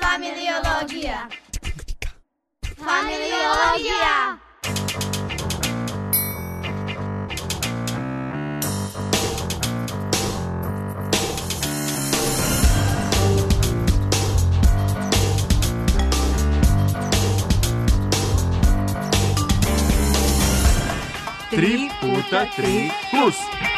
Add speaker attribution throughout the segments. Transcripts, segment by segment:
Speaker 1: Familiologija. Familiologija.
Speaker 2: Tri puta tri plus.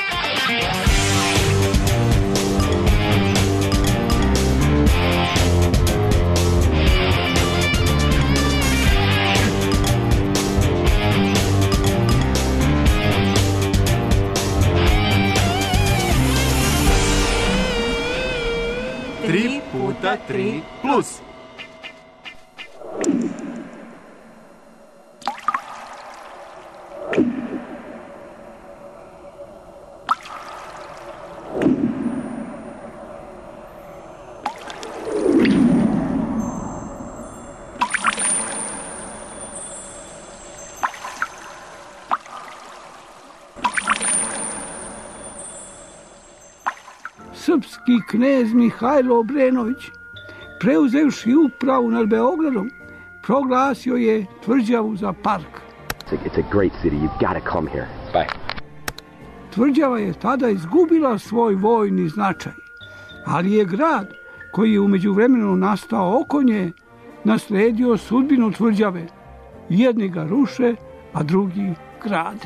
Speaker 2: Tri puta tri plus.
Speaker 3: Srpski knez Mihajlo Obrenović, preuzevši upravu nad Beogradom, proglasio je tvrđavu za park.
Speaker 4: It's a great city. You've got to come here. Bye.
Speaker 3: Tvrđava je tada izgubila svoj vojni značaj, ali je grad koji je u međuvremenu nastao oko nje nasledio sudbinu tvrđave. Jedni ga ruše, a drugi grade.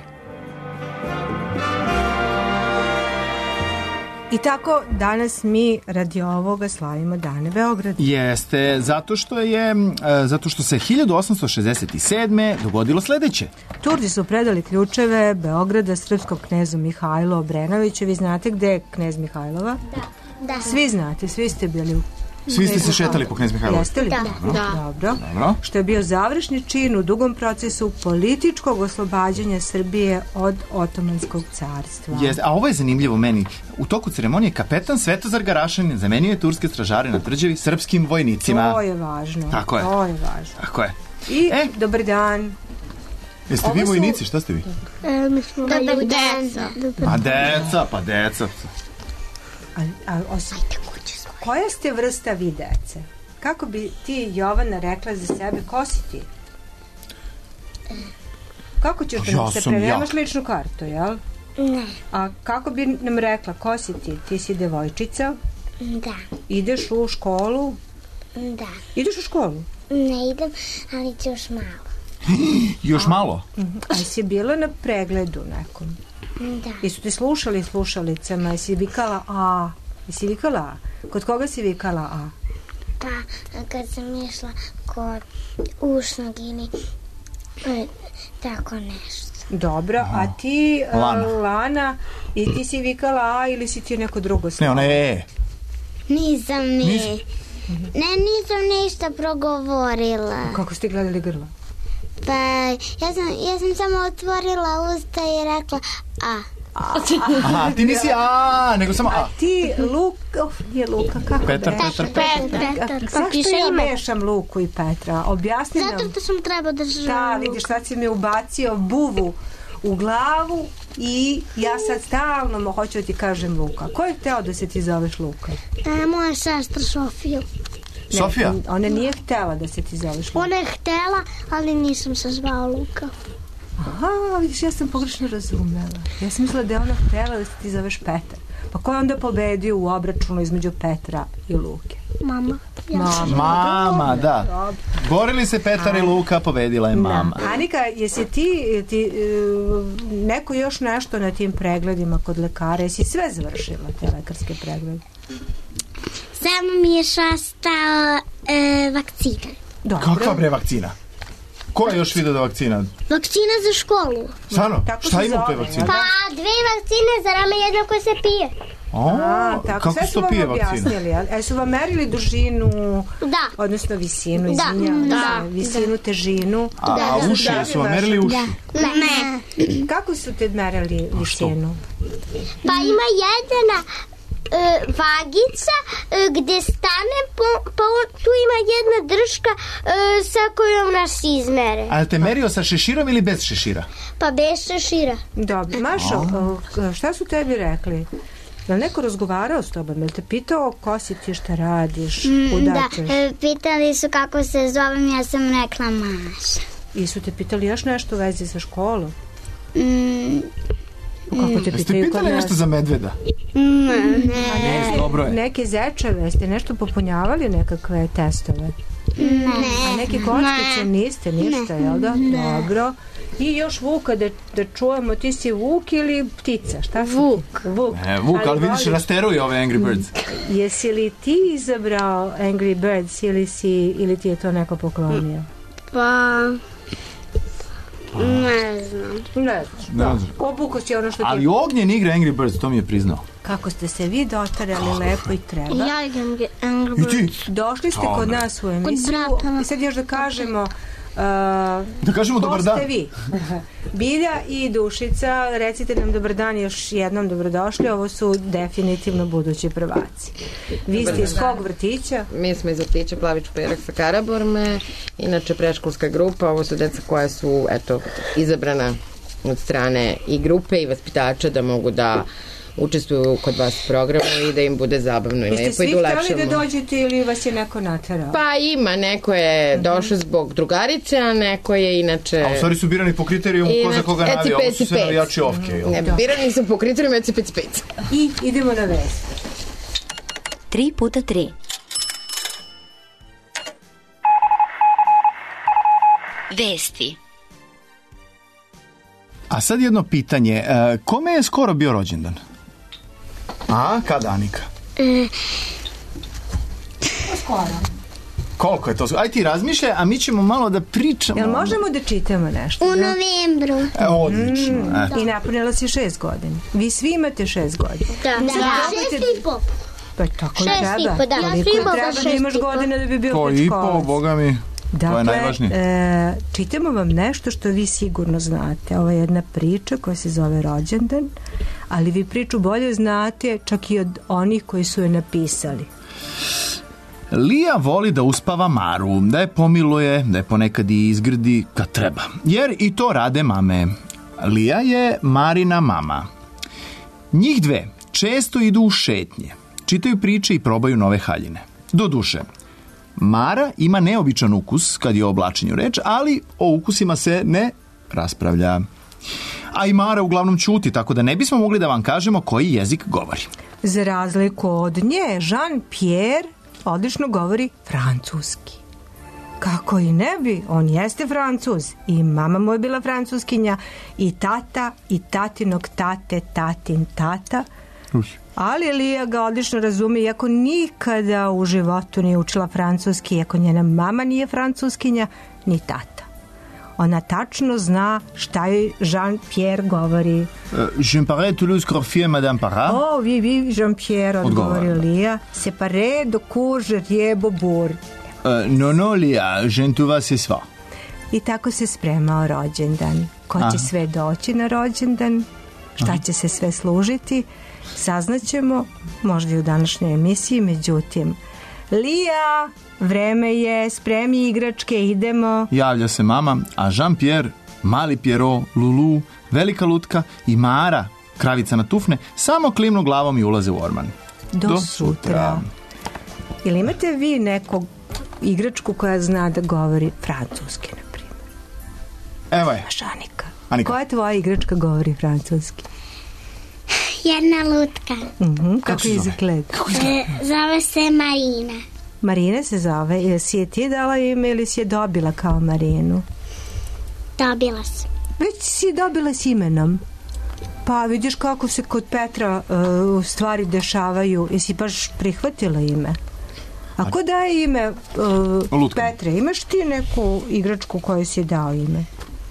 Speaker 5: I tako danas mi radi ovoga slavimo Dane Beograda.
Speaker 6: Jeste, zato što se 1867. dogodilo sledeće.
Speaker 5: Turci su predali ključeve Beograda srpskom knezu Mihajlo Obrenoviću. Vi znate gde je knez Mihajlova?
Speaker 7: Da.
Speaker 5: Svi znate, svi ste bili
Speaker 6: Svi ste se šetali po knez Mihajlova?
Speaker 5: Jeste li?
Speaker 7: Da.
Speaker 5: Dobro. Što je bio završni čin u dugom procesu političkog oslobađanja Srbije od Otomanskog carstva.
Speaker 6: Jeste, a ovo je zanimljivo meni. U toku ceremonije kapetan Svetozar Garašanin zamenio je turske stražare na tvrđavi srpskim vojnicima.
Speaker 5: To je važno.
Speaker 6: Tako je.
Speaker 5: To je važno.
Speaker 6: Tako je.
Speaker 5: I dobar dan.
Speaker 6: Jeste vi vojnici? Šta ste vi?
Speaker 7: Mi smo deca.
Speaker 6: Pa deca.
Speaker 5: Koja ste vrsta vi dece? Kako bi ti, Jovana, rekla za sebe, ko si ti? Kako ćeš da nam se nemaš ličnu kartu, jel?
Speaker 7: Ne.
Speaker 5: A kako bi nam rekla, ko si ti? Ti si devojčica?
Speaker 7: Da.
Speaker 5: Ideš u školu?
Speaker 7: Da.
Speaker 5: Ideš u školu?
Speaker 7: Ne idem, ali ću još malo.
Speaker 6: Još malo?
Speaker 5: A si bila na pregledu nekom?
Speaker 7: Da.
Speaker 5: Jesu ti slušali slušalicama? Jesi vikala A? Jesi vikala A? Kod koga si vikala A?
Speaker 7: Pa, kad sam išla kod ušnog ili tako nešto.
Speaker 5: Dobro, a ti, Lana, i ti si vikala A ili si ti neko drugo slovo?
Speaker 6: Ne, ona je
Speaker 7: Nisam nisam ništa progovorila.
Speaker 5: Kako ste gledali grla?
Speaker 7: Pa, ja sam samo otvorila usta i rekla A.
Speaker 6: Aha, ti nisi A, nego samo A.
Speaker 5: A ti, Luka, kako
Speaker 6: Petar.
Speaker 5: Zašto ja mešam Luku i Petra? Objasni nam.
Speaker 7: Zato što sam trebao da želim.
Speaker 5: Da, vidiš, sad si mi ubacio buvu u glavu i ja sad stalno hoću da ti kažem Luka. Ko je hteo da se ti zoveš Luka?
Speaker 7: Moja sestra Sofija.
Speaker 6: Sofija?
Speaker 5: Ona nije htela da se ti zoveš Luka.
Speaker 7: Ona je htela, ali nisam se zvao Luka.
Speaker 5: Aha, vidiš, ja sam pogrešno razumela. Ja sam mislila da je ona htela da se ti zoveš Petar. Pa ko je onda pobedio u obračunu između Petra i Luke?
Speaker 7: Mama.
Speaker 6: Mama, da. Borili se Petar i Luka, pobedila je mama.
Speaker 5: Anika, jesi ti neko još nešto na tim pregledima kod lekara? Jesi sve završila te lekarske preglede?
Speaker 7: Samo mi je šastao vakcina.
Speaker 5: Dobro.
Speaker 6: Kakva bre vakcina? Ko je još vidio da vakcina?
Speaker 7: Vakcina za školu.
Speaker 6: Stvarno? Šta ima u toj vakcini?
Speaker 7: Pa 2 vakcine za rame, jedna koja se pije.
Speaker 6: Kako se to pije vakcina?
Speaker 5: Su vam merili dužinu,
Speaker 7: da,
Speaker 5: odnosno visinu, izvinjavam se, visinu, težinu?
Speaker 6: A uši, su vam merili uši?
Speaker 7: Ne.
Speaker 5: Kako su te merili visinu?
Speaker 7: Pa ima jedna vagica gde stane, pa tu ima jedna drška sa kojom nas izmere.
Speaker 6: A te merio sa šeširom ili bez šešira?
Speaker 7: Pa bez šešira.
Speaker 5: Dobro, Mašo, šta su tebi rekli? Je li neko razgovarao s tobom? Je li te pitao ko si ti, šta radiš, kuda ćeš?
Speaker 7: Da, pitali su kako se zovem, ja sam rekla Maša.
Speaker 5: I su te pitali još nešto u vezi sa školom? Kako te
Speaker 6: Jeste pitali nešto za medveda?
Speaker 7: Ne.
Speaker 6: Dobro je.
Speaker 5: Neke zečeve, ste nešto popunjavali, nekakve testove?
Speaker 7: Ne.
Speaker 5: A neke kockice niste ništa, jel da? Dobro. I još Vuka, da čujemo, ti si Vuk ili ptica? Šta si ti? Vuk.
Speaker 6: Vuk, ali vidiš, rasteruje ove Angry Birds.
Speaker 5: Jesi li ti izabrao Angry Birds ili ti je to neko poklonio?
Speaker 7: Pa... Ne znam.
Speaker 5: Ne znaš. Obuko si ono što ti je...
Speaker 6: Ali Ognjen igra Angry Birds, to mi je priznao.
Speaker 5: Kako ste se vi dotarali lepo i treba.
Speaker 7: Ja igram Angry Birds.
Speaker 5: Došli ste kod nas u emisiju i sad još da kažemo
Speaker 6: da kažemo
Speaker 5: ko
Speaker 6: dobar dan.
Speaker 5: ste vi? Bilja i Dušica, recite nam dobar dan, još jednom dobrodošli. Ovo su definitivno budući prvaci. Vi ste iz kog vrtića?
Speaker 1: Mi smo iz vrtića Plavić Perak sa Karaburme, inače predškolska grupa. Ovo su deca koja su izabrana od strane i grupe i vaspitača da mogu da učestvuju kod vas u programu i da im bude zabavno i lepo i da ulepšamo.
Speaker 5: Jeste svi htjeli da dođete ili vas je neko naterao?
Speaker 1: Pa ima, neko je došao zbog drugarice, a neko je inače...
Speaker 6: A u stvari su birani po kriterijumu ko za koga navija, ovo su sve navijači Ofke.
Speaker 1: Ne, birani su po kriterijumu ECPC5.
Speaker 5: I idemo na vest.
Speaker 8: 3x3. Vesti.
Speaker 6: A sad jedno pitanje, kome je skoro bio rođendan? A, kada, Anika?
Speaker 5: Skoro.
Speaker 6: Koliko je to? Aj ti razmišljaj, a mi ćemo malo da pričamo.
Speaker 5: Jel možemo da čitamo nešto?
Speaker 7: U novembru.
Speaker 6: Odlično.
Speaker 5: I napunila si 6 godina. Vi svi imate 6 godina.
Speaker 7: Da. 6,5.
Speaker 5: Pa tako i
Speaker 7: 6,5,
Speaker 5: treba.
Speaker 7: da.
Speaker 5: Koliko treba da imaš godina da bi bio
Speaker 6: to
Speaker 5: predškolac?
Speaker 6: To i po, boga mi. To je najvažnije.
Speaker 5: Čitamo vam nešto što vi sigurno znate. Ovo je jedna priča koja se zove Rođendan, ali vi priču bolje znate čak i od onih koji su je napisali.
Speaker 6: Lija voli da uspava Maru, da je pomiluje, da je ponekad i izgrdi kad treba. Jer i to rade mame. Lija je Marina mama. Njih dve često idu u šetnje, čitaju priče i probaju nove haljine. Doduše, Mara ima neobičan ukus kad je o oblačenju reč, ali o ukusima se ne raspravlja. A i Mara uglavnom ćuti, tako da ne bismo mogli da vam kažemo koji jezik govori.
Speaker 5: Za razliku od nje, Jean-Pierre odlično govori francuski. Kako i ne bi, on jeste Francuz. I mama mu je bila francuskinja, i tata, i tatinog tate, tatin tata. Ali Lija ga odlično razume, iako nikada u životu nije učila francuski, iako njena mama nije francuskinja, ni tata. Ona tačno zna šta je Jean-Pierre govori.
Speaker 6: Je me parais Toulouse Corfier, Madame Parra.
Speaker 5: Oh, oui, Jean-Pierre, odgovori Lija. Se pare do courge riebobur.
Speaker 6: Non, Lija, je ne tu vas se sva.
Speaker 5: I tako se spremao rođendan. Ko će sve doći na rođendan? Šta će se sve služiti? Saznaćemo možda i u današnjoj emisiji, međutim. Lija, vreme je, spremi igračke, idemo.
Speaker 6: Javlja se mama, a Jean-Pierre, mali Pierrot, Lulu, velika lutka i Mara, kravica na tufne, samo klimnu glavom i ulaze u orman.
Speaker 5: Do sutra. Ili imate vi nekog igračku koja zna da govori francuski, na primjer?
Speaker 6: Evo je.
Speaker 5: Imaš Anika.
Speaker 6: Anika.
Speaker 5: Koja tvoja igračka govori francuski?
Speaker 7: Jedna lutka.
Speaker 5: Kako izgleda?
Speaker 7: Zove se Marina.
Speaker 5: Marina se zove. Jesi je ti dala ime ili si je dobila kao Marinu?
Speaker 7: Dobila sam.
Speaker 5: Već si dobila s imenom. Pa vidiš kako se kod Petra stvari dešavaju. Jesi baš prihvatila ime? A ko daje ime Petre? Imaš ti neku igračku koju si dao ime?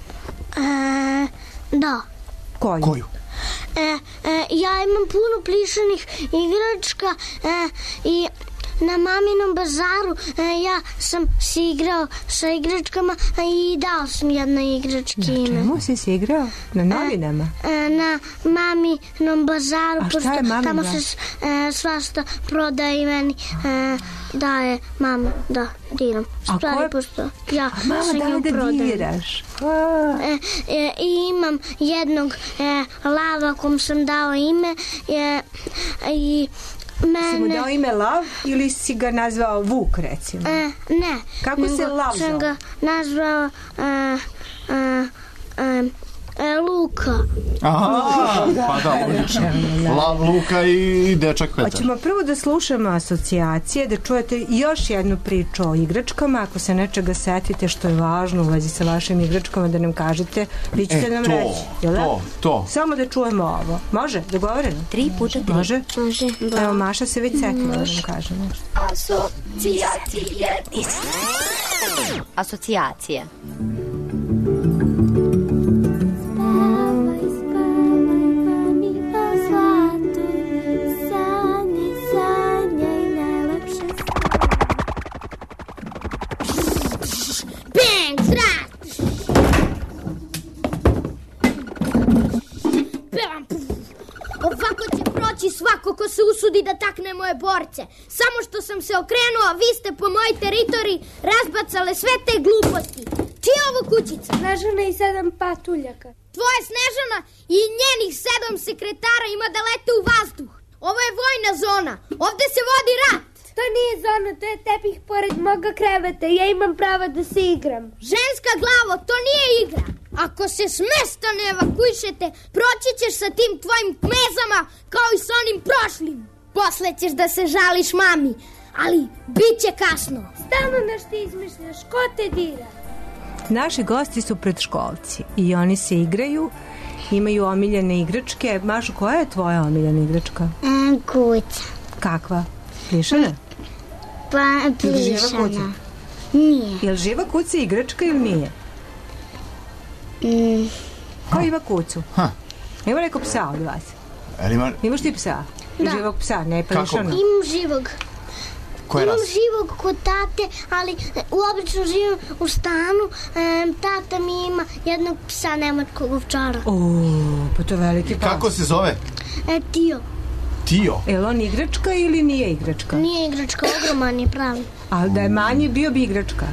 Speaker 7: Da.
Speaker 6: Koju?
Speaker 7: Ja imam puno plišanih igračka i na maminom bazaru ja sam se igrao sa igračkama i dao sam jednoj igrački ime.
Speaker 5: Na čemu si se igrao? Na novinama?
Speaker 7: Na maminom bazaru.
Speaker 5: A šta je mamin
Speaker 7: tamo
Speaker 5: bazar?
Speaker 7: se svašta prodaje i meni daje mama da diram. Stvari, pošto ja
Speaker 5: mama daje da
Speaker 7: prodajem.
Speaker 5: diraš.
Speaker 7: I imam jednog lava kom sam dao ime i
Speaker 5: Si mu dao ime Lav ili si ga nazvao Vuk, recimo?
Speaker 7: Ne.
Speaker 5: Kako se Lav
Speaker 7: sam ga nazvao Luka.
Speaker 6: Aha, pa da, logično. Lav, Luka i dečak Petar.
Speaker 5: Hoćemo prvo da slušamo asocijacije, da čujete još jednu priču o igračkama. Ako se nečega setite što je važno u vezi sa vašim igračkama, da nam kažete, vi ćete nam reći.
Speaker 6: To.
Speaker 5: Samo da čujemo ovo. Može? Dogovoreno?
Speaker 8: 3 puta 3.
Speaker 5: Može?
Speaker 7: Može.
Speaker 5: Evo, Maša se već setila da nam kaže nešto.
Speaker 8: Asocijacije.
Speaker 9: Ovako će proći svako ko se usudi da takne moje borce. Samo što sam se okrenuo, vi ste po mojoj teritoriji razbacale sve te gluposti. Čija je ovo kućica?
Speaker 10: Snežana i 7 patuljaka.
Speaker 9: Tvoja Snežana i njenih 7 sekretara ima da lete u vazduh. Ovo je vojna zona. Ovde se vodi rat.
Speaker 10: To nije zona, to je tepih pored moga kreveta. Ja imam pravo da se igram.
Speaker 9: Ženska glavo, to nije igra. Ako se s mesta ne evakuišete, proći ćeš sa tim tvojim kmezama kao i s onim prošlim. Posle ćeš da se žališ mami, ali bit će kasno.
Speaker 10: Stalno nešto izmišljaš, ko te dira?
Speaker 5: Naši gosti su predškolci i oni se igraju, imaju omiljene igračke. Mašo, koja je tvoja omiljena igračka?
Speaker 7: Kuća.
Speaker 5: Kakva? Plišana?
Speaker 7: Pa, plišana. Nije.
Speaker 5: Je li živa kuća igračka ili nije? Ko ima kuću? Ima neko psa od vas? Imaš ti psa?
Speaker 7: Da.
Speaker 5: Živog psa, ne plišana?
Speaker 7: Imam živog.
Speaker 6: Koje
Speaker 7: Imam
Speaker 6: ras?
Speaker 7: živog kod tate, ali uobično živim u stanu. Tata mi ima jednog psa nemačkog ovčara.
Speaker 5: Pa to je veliki pas.
Speaker 6: Kako se zove?
Speaker 7: Tio.
Speaker 6: Tio?
Speaker 5: Je li on igračka ili nije igračka?
Speaker 7: Nije igračka, ogroman je pravi.
Speaker 5: Ali da je manji, bio bi igračka.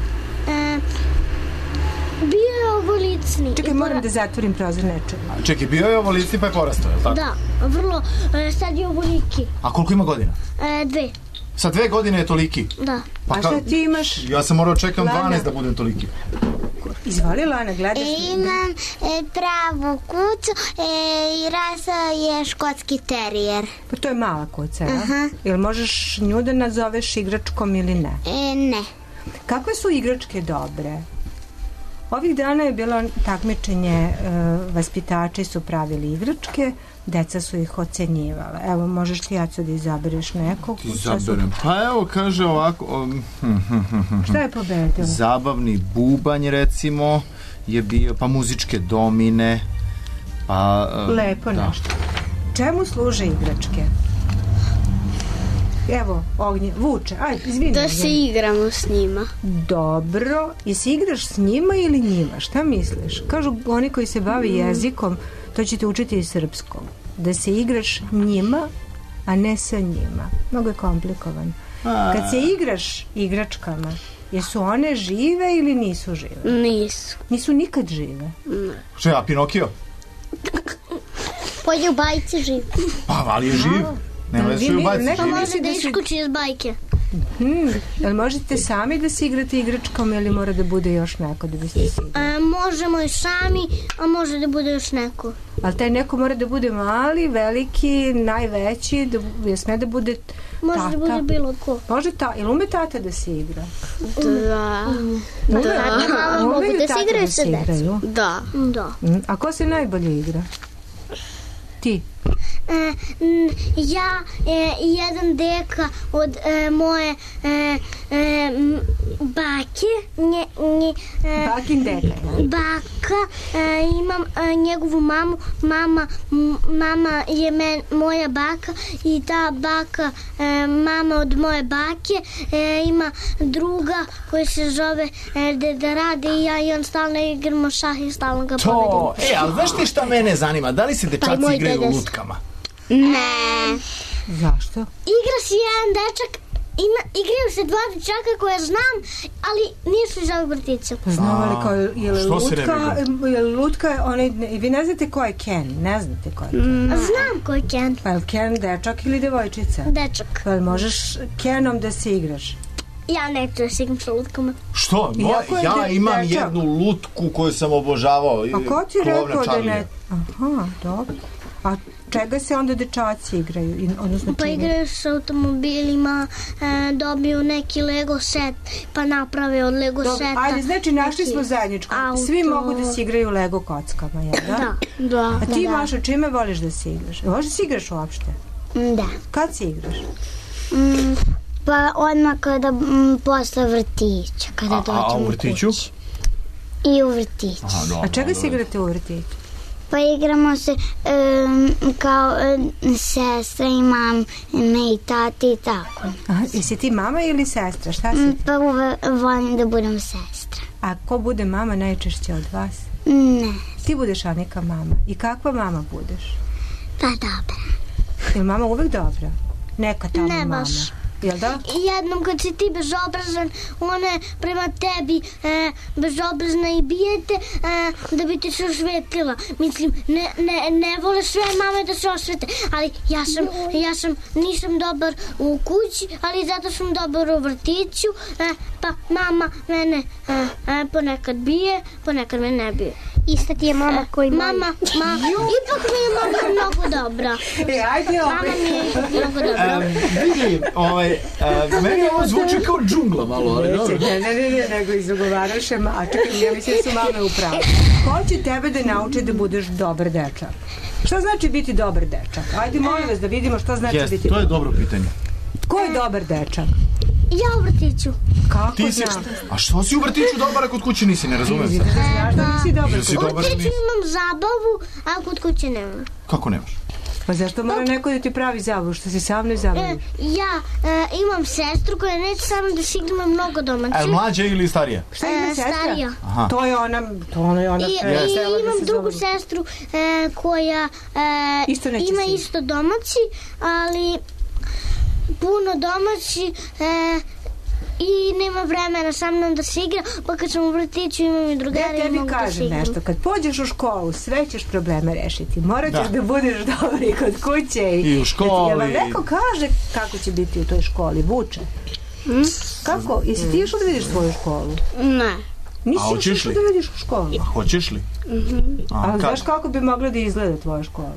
Speaker 7: Bio je ovolicni.
Speaker 5: Čekaj, moram da zatvorim prozor nečega.
Speaker 6: Čekaj, bio je ovolicni pa je porastao, je li tako?
Speaker 7: Da, vrlo. Sad je ovoliki.
Speaker 6: A koliko ima godina?
Speaker 7: 2.
Speaker 6: Sa 2 godine je toliki?
Speaker 7: Da.
Speaker 5: A šta ti imaš?
Speaker 6: Ja sam morao čekam
Speaker 5: Lana.
Speaker 6: 12 da budem toliki.
Speaker 5: Izvoli, Lana, gledaš.
Speaker 7: Imam pravu kuću i rasa je škotski terijer.
Speaker 5: Pa to je mala kuća, ja? Jel možeš nju da nazoveš igračkom ili ne?
Speaker 7: Ne.
Speaker 5: Kakve su igračke dobre? Ovih dana je bilo takmičenje, vaspitači su pravili igračke, deca su ih ocenjivala. Evo, možeš ti, Jaco, da izabereš nekog?
Speaker 6: Izaberem. Pa evo, kaže ovako...
Speaker 5: Šta je pobedio?
Speaker 6: Zabavni bubanj, recimo, je bio, pa muzičke domine, pa...
Speaker 5: Lepo nešto. Čemu služe igračke? Evo, Ognje, Vuče, ajde, izvini.
Speaker 10: Da se igramo s njima.
Speaker 5: Dobro, i se igraš s njima ili njima? Šta misliš? Kažu oni koji se bave jezikom, to ćete učiti i srpskom. Da se igraš njima, a ne sa njima. Mnogo je komplikovan. Kad se igraš igračkama, jesu one žive ili nisu žive?
Speaker 10: Nisu.
Speaker 5: Nisu nikad žive?
Speaker 10: Ne.
Speaker 6: Što je, a Pinokio?
Speaker 7: Polje u bajci živi.
Speaker 6: Pa, ali je živ. Nema da su u bajci
Speaker 7: Pa
Speaker 6: živi.
Speaker 7: može da iskuči iz bajke.
Speaker 5: Jel možete sami da se igrate igračkom ili mora da bude još neko da biste se igrali?
Speaker 7: Možemo i sami, a može da bude još neko.
Speaker 5: Ali taj neko mora da bude mali, veliki, najveći, da sme da bude
Speaker 7: Može
Speaker 5: tata.
Speaker 7: da bude bilo ko.
Speaker 5: Može ili ume tata da se igra?
Speaker 10: Da.
Speaker 7: Mogu da se igraju sa decom.
Speaker 10: Da.
Speaker 7: Da.
Speaker 5: A ko se najbolje igra? Ti?
Speaker 7: ja i jedan deka od moje bake.
Speaker 5: Bakin deka.
Speaker 7: Baka, imam njegovu mamu. Mama je moja baka i ta baka, mama od moje bake, ima druga koja se zove Deda Rade i ja i on stalno igramo šah i stalno ga povedimo.
Speaker 6: Ali znaš ti šta mene zanima? Da li se dečaci igraju u lutkama?
Speaker 7: Ne.
Speaker 5: Zašto?
Speaker 7: Igra si jedan dečak, igraju se dva dečaka koje znam, ali nisu iz ovog vrtića.
Speaker 5: Znam, ali kao, je li lutka, vi ne znate ko je Ken? Ne znate ko je Ken?
Speaker 7: Znam ko je Ken.
Speaker 5: Pa je Ken dečak ili devojčica?
Speaker 7: Dečak.
Speaker 5: Pa možeš Kenom da se igraš?
Speaker 7: Ja neću da se igram sa lutkama.
Speaker 6: Što? Ja imam jednu lutku koju sam obožavao.
Speaker 5: A ko ti rekao da ne? Aha, dobro. A čega se onda dečaci igraju?
Speaker 7: Pa igraju sa automobilima, dobiju neki Lego set, pa naprave od Lego seta.
Speaker 5: Ajde, znači našli smo zajedničko. Svi mogu da se igraju Lego kockama, jel da?
Speaker 7: Da.
Speaker 5: A ti, Maša, čime voliš da se igraš? Voliš da se igraš uopšte?
Speaker 7: Da.
Speaker 5: Kad se igraš?
Speaker 7: Pa odmah kada posle vrtića, kada dođemo u kući. I u vrtiću.
Speaker 5: A čega se igrate u vrtiću?
Speaker 7: Pa igramo se kao sestra i mame i tati i tako.
Speaker 5: Jesi ti mama ili sestra? Šta si?
Speaker 7: Pa volim da budem sestra.
Speaker 5: A ko bude mama najčešće od vas?
Speaker 7: Ne.
Speaker 5: Ti budeš Anika mama. I kakva mama budeš?
Speaker 7: Pa dobra.
Speaker 5: Je mama uvek dobra? Neka tamo mama.
Speaker 7: Ne baš.
Speaker 5: Jel da?
Speaker 7: Jednom kad si ti bezobrazan, ona je prema tebi bezobrazna i bijete da bi ti se osvetila. Mislim, ne vole sve mame da se osvete, ali nisam dobar u kući, ali zato sam dobar u vrtiću, pa mama mene ponekad bije, ponekad me ne bije. Ista ti je mama koji mama. Ipak mi je mama mnogo dobra.
Speaker 5: Ajde opet.
Speaker 7: Mama mi je ipak mnogo dobra.
Speaker 6: Vidi, meni ovo zvuči kao džungla malo, ali dobro.
Speaker 5: Ne, nego izgovarаш, a čekaj, ja mislim da su mame u pravu. Ko će tebe da nauči da budeš dobar dečak? Šta znači biti dobar dečak? Ajde, molim vas da vidimo šta znači biti dobar.
Speaker 6: To je dobro pitanje.
Speaker 5: Ko je dobar dečak?
Speaker 7: Ja u vrtiću.
Speaker 5: Kako
Speaker 6: znaš? A što si u vrtiću dobar, a kod kuće nisi, ne razumem se.
Speaker 5: Znaš da nisi dobar.
Speaker 7: U vrtiću imam zabavu, a kod kuće nema.
Speaker 6: Kako nemaš?
Speaker 5: Pa zašto mora neko da ti pravi zabavu, što si sam ne zabaviš?
Speaker 7: Ja imam sestru koja neće sa mnom da se igramo mnogo domaći.
Speaker 6: A je mlađa ili starija?
Speaker 5: Šta ima sestra?
Speaker 7: Starija.
Speaker 5: To je ona.
Speaker 7: I imam drugu sestru koja ima isto domaći, ali puno domaći i nema vremena sa mnom da se igra, pa kad sam u vrtiću imam i drugara i mogu da se igram. Ja tebi kažem nešto,
Speaker 5: kad pođeš u školu sve ćeš probleme rešiti, morat ćeš da budeš dobar i kod kuće
Speaker 6: i u školi.
Speaker 5: Jel vam neko kaže kako će biti u toj školi, Vuče? Kako? Jesi ti išla da vidiš svoju školu?
Speaker 7: Ne.
Speaker 5: Nisi išla da vidiš u školu?
Speaker 6: A hoćeš li?
Speaker 5: A znaš kako bi mogla da izgleda tvoja škola?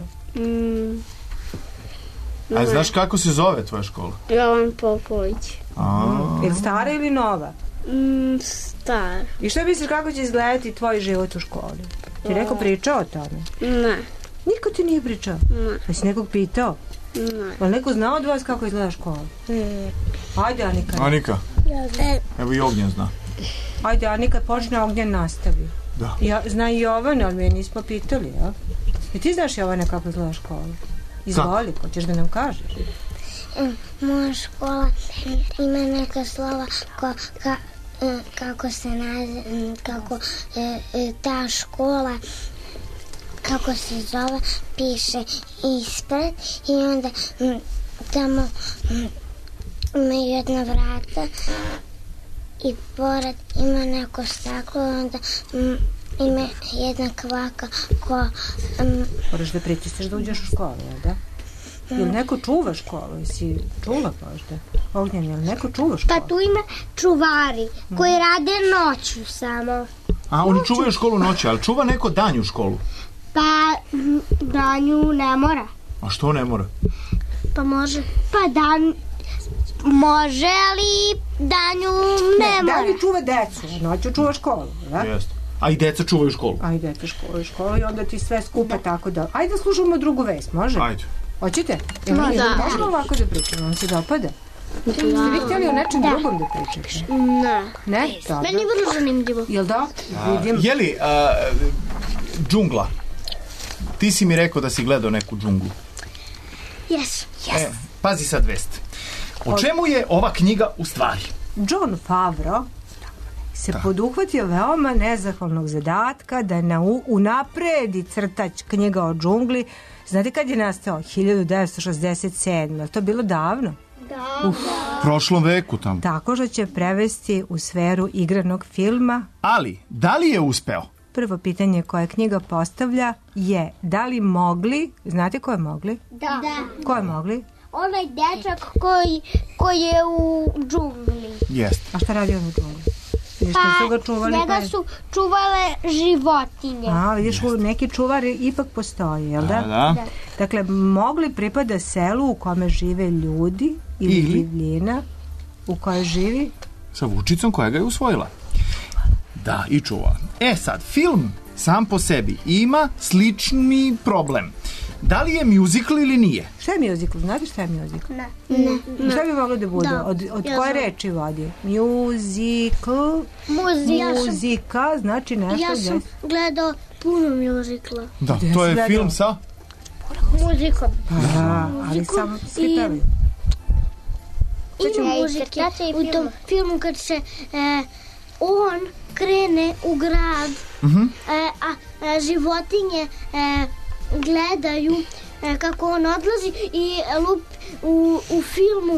Speaker 6: A znaš kako se zove tvoja škola?
Speaker 7: Jovan Popović.
Speaker 5: Je stara ili nova?
Speaker 7: Stara.
Speaker 5: I što misliš kako će izgledati tvoj život u školi? Ti neko pričao o tome?
Speaker 7: Ne.
Speaker 5: Niko ti nije pričao?
Speaker 7: Ne.
Speaker 5: Jesi nekog pitao?
Speaker 7: Ne.
Speaker 5: Ali neko znao od vas kako izgleda škola? Ajde, Anika.
Speaker 6: Anika. Evo i Ognjen zna.
Speaker 5: Ajde, Anika, počne, Ognjen nastavi.
Speaker 6: Da.
Speaker 5: Zna i Jovan, ali mi nismo pitali, ja? I ti znaš, Jovane, kako izgleda škola? Izvoli, hoćeš da nam kažeš?
Speaker 7: Moja škola ima neka slova kako se naziva, kako ta škola, kako se zove, piše ispred i onda tamo ima jedna vrata i pored ima neko staklo, onda ima jedna kvaka ko...
Speaker 5: Moraš da pritisneš da uđeš u školu, jel da? Jel neko čuva školu? Jesi čula možda? Ognjen, jel neko čuva školu?
Speaker 7: Pa tu ima čuvari koji rade noću samo.
Speaker 6: A oni čuvaju školu noću, ali čuva neko danju školu?
Speaker 7: Pa danju ne mora.
Speaker 6: A što ne mora?
Speaker 7: Pa može. Pa dan može, ali danju ne mora.
Speaker 5: Danju čuva decu, noću čuva školu, da?
Speaker 6: Jeste. A i deca čuvaju školu.
Speaker 5: A i deca čuvaju školu i onda ti sve skupa tako da... Ajde da slušamo drugu vest, može?
Speaker 6: Ajde.
Speaker 5: Hoćete?
Speaker 7: Da.
Speaker 5: Možemo ovako da pričamo, vam se dopada? Ste vi htjeli o nečem drugom da pričate? Ne? Dobro.
Speaker 7: Meni je vrlo zanimljivo.
Speaker 5: Jel da? Vidim.
Speaker 6: Jeli, džungla? Ti si mi rekao da si gledao neku džunglu.
Speaker 7: Yes.
Speaker 6: Pazi sad vest. O čemu je ova knjiga u stvari?
Speaker 5: Jon Favreau se poduhvatio veoma nezahvalnog zadatka da unapredi crtač knjiga o džungli. Znate kad je nastao? 1967. To je bilo davno?
Speaker 7: Da.
Speaker 6: Prošlom veku tamo.
Speaker 5: Tako što će prevesti u sferu igranog filma.
Speaker 6: Ali, da li je uspeo?
Speaker 5: Prvo pitanje koje knjiga postavlja je da li mogli, znate ko je mogli?
Speaker 7: Da.
Speaker 5: Ko je mogli?
Speaker 7: Onaj dečak koji je u džungli.
Speaker 6: Jeste.
Speaker 5: A šta radi on u džungli? Što su ga čuvali?
Speaker 7: Njega su čuvale životinje.
Speaker 5: A, vidiš, neki čuvari ipak postoje, jel da?
Speaker 6: Da.
Speaker 5: Dakle, mogli pripada selu u kome žive ljudi ili divljina u kojoj živi
Speaker 6: sa vučicom koja ga je usvojila. Da, i čuvala. Sad, film sam po sebi ima slični problem. Da li je muzikl ili nije?
Speaker 5: Šta je muzikl? Znate šta je muzikl?
Speaker 7: Ne.
Speaker 5: Šta bi moglo da bude? Od koje reči vodi? Muzika, znači nešto.
Speaker 7: Ja sam gledao puno muzikla.
Speaker 6: Da, to je film sa
Speaker 7: muzikom.
Speaker 5: Ali samo svi pevaju.
Speaker 7: Ima muzike u tom filmu kad se on krene u grad, a životinje gledaju kako on odlazi i u filmu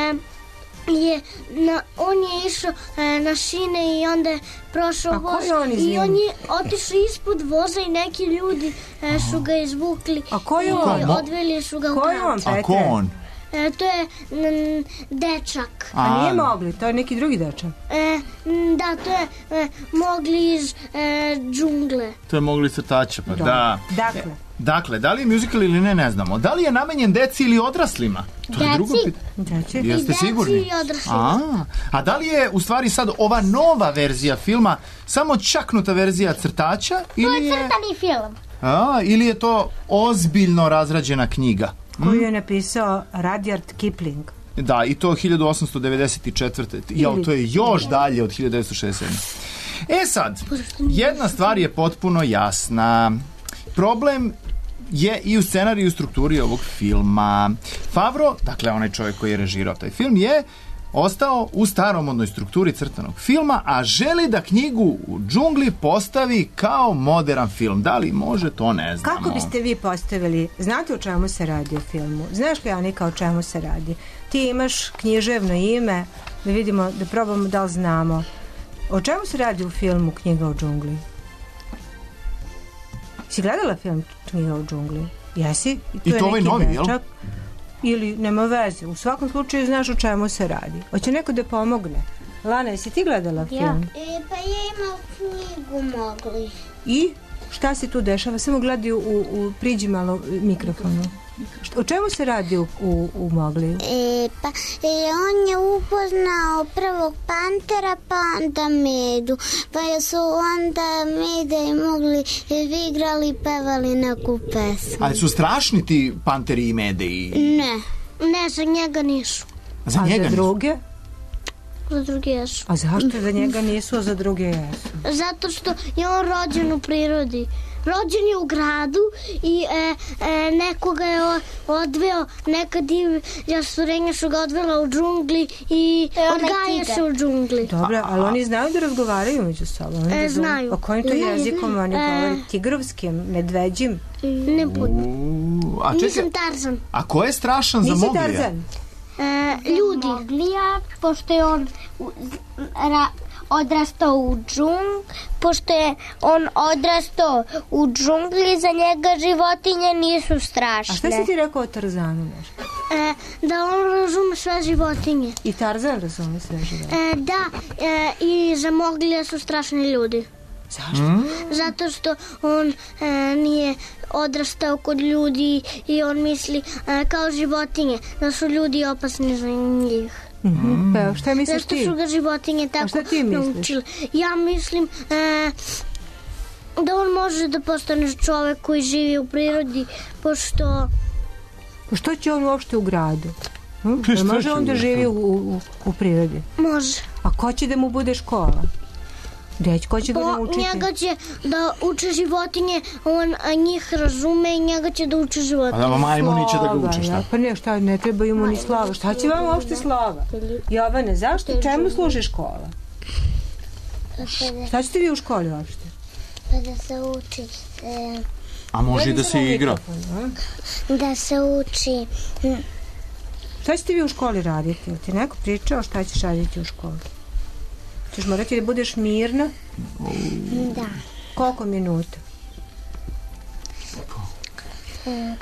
Speaker 7: on je išao na šine i onda je prošao voz i on je otišao ispod voza i neki ljudi su ga izvukli i odveli su ga u grad.
Speaker 5: Ko je on, Petre?
Speaker 6: A ko on?
Speaker 7: To je dečak.
Speaker 5: A nije mogli, to je neki drugi dečak.
Speaker 7: Da, to je mogli iz džungle.
Speaker 6: To je mogli crtača, pa da. Dakle, da li je muzikal ili ne znamo. Da li je namenjen deci ili odraslima? To je drugo pitanje. Jeste sigurni?
Speaker 7: I deci i odraslima.
Speaker 6: A da li je u stvari sad ova nova verzija filma samo čaknuta verzija crtača?
Speaker 7: To je crtani film.
Speaker 6: Ili je to ozbiljno razrađena knjiga?
Speaker 5: Koju je napisao Rudyard Kipling.
Speaker 6: Da, i to 1894. To je još dalje od 1967. Sad, jedna stvar je potpuno jasna. Problem je i u scenariju i u strukturi ovog filma. Favreau, dakle onaj čovjek koji je režirao taj film, je ostao u staromodnoj strukturi crtanog filma, a želi da knjigu u džungli postavi kao modern film. Da li može, to ne znamo.
Speaker 5: Kako biste vi postavili? Znate o čemu se radi u filmu? Znaš li, Anika, o čemu se radi? Ti imaš književno ime, da vidimo, da probamo da li znamo. O čemu se radi u filmu Knjiga o džungli? Si gledala film Knjiga o džungli? Jesi?
Speaker 6: I to ovaj novi, jel?
Speaker 5: Ili nema veze. U svakom slučaju znaš o čemu se radi. Hoće neko da pomogne. Lana, jesi ti gledala film?
Speaker 7: Ja. Pa ja imam knjigu mogli.
Speaker 5: I? Šta se tu dešava? Samo gledaj priđi malo mikrofonu. O čemu se radi u Mogliju?
Speaker 11: On je upoznao prvog pantera, pa onda Medu. Pa su onda Meda i Mogli igrali i pevali neku pesmu.
Speaker 6: Ali su strašni ti panteri i Mede?
Speaker 7: Ne, za njega nisu.
Speaker 5: A za druge?
Speaker 7: Za druge jesu.
Speaker 5: A zašto za njega nisu, a za druge jesu?
Speaker 7: Zato što je on rođen u prirodi. Rođen je u gradu i nekoga je odveo, neka divlja stvorenja su ga odvela u džungli i odgaja se u džungli.
Speaker 5: Dobro, ali oni znaju da razgovaraju među sobom?
Speaker 7: Znaju.
Speaker 5: O kojim to jezikom oni govori? Tigrovskim, medveđim?
Speaker 7: Ne budu. Nisam Tarzan.
Speaker 6: A ko je strašan za Moglija?
Speaker 5: Nisi Tarzan?
Speaker 7: Ljudi. Moglija, pošto je on odrastao u džungli, pošto je on odrastao u džungli, za njega životinje nisu strašne.
Speaker 5: A šta si ti rekao o Tarzanu nešto?
Speaker 7: Da on razume sve životinje.
Speaker 5: I Tarzan razume sve životinje?
Speaker 7: Da, i za Moglija su strašni ljudi.
Speaker 5: Zašto?
Speaker 7: Zato što on nije odrastao kod ljudi i on misli kao životinje, da su ljudi opasni za njih.
Speaker 5: Pa šta misliš ti?
Speaker 7: Zašto su ga životinje tako naučili? Ja mislim da on može da postane čovek koji živi u prirodi, pošto
Speaker 5: Što će on uopšte u gradu? Može on da živi u prirodi?
Speaker 7: Može.
Speaker 5: A ko će da mu bude škola? Ko će ga naučiti?
Speaker 7: Njega će da uče životinje, on njih razume i njega će da uče životinje.
Speaker 6: A da majmuni će da ga uče, šta?
Speaker 5: Pa ne, šta, ne trebaju mu ni slava. Šta će vam uopšte slava? Jovane, zašto? Čemu služi škola? Šta ćete vi u školi uopšte?
Speaker 11: Pa da se uči.
Speaker 6: A može i da se igra?
Speaker 11: Da se uči.
Speaker 5: Šta ćete vi u školi raditi? Ti neko pričao šta ćeš raditi u školi? Ćeš morati da budeš mirna?
Speaker 11: Da.
Speaker 5: Koliko minuta?
Speaker 11: 45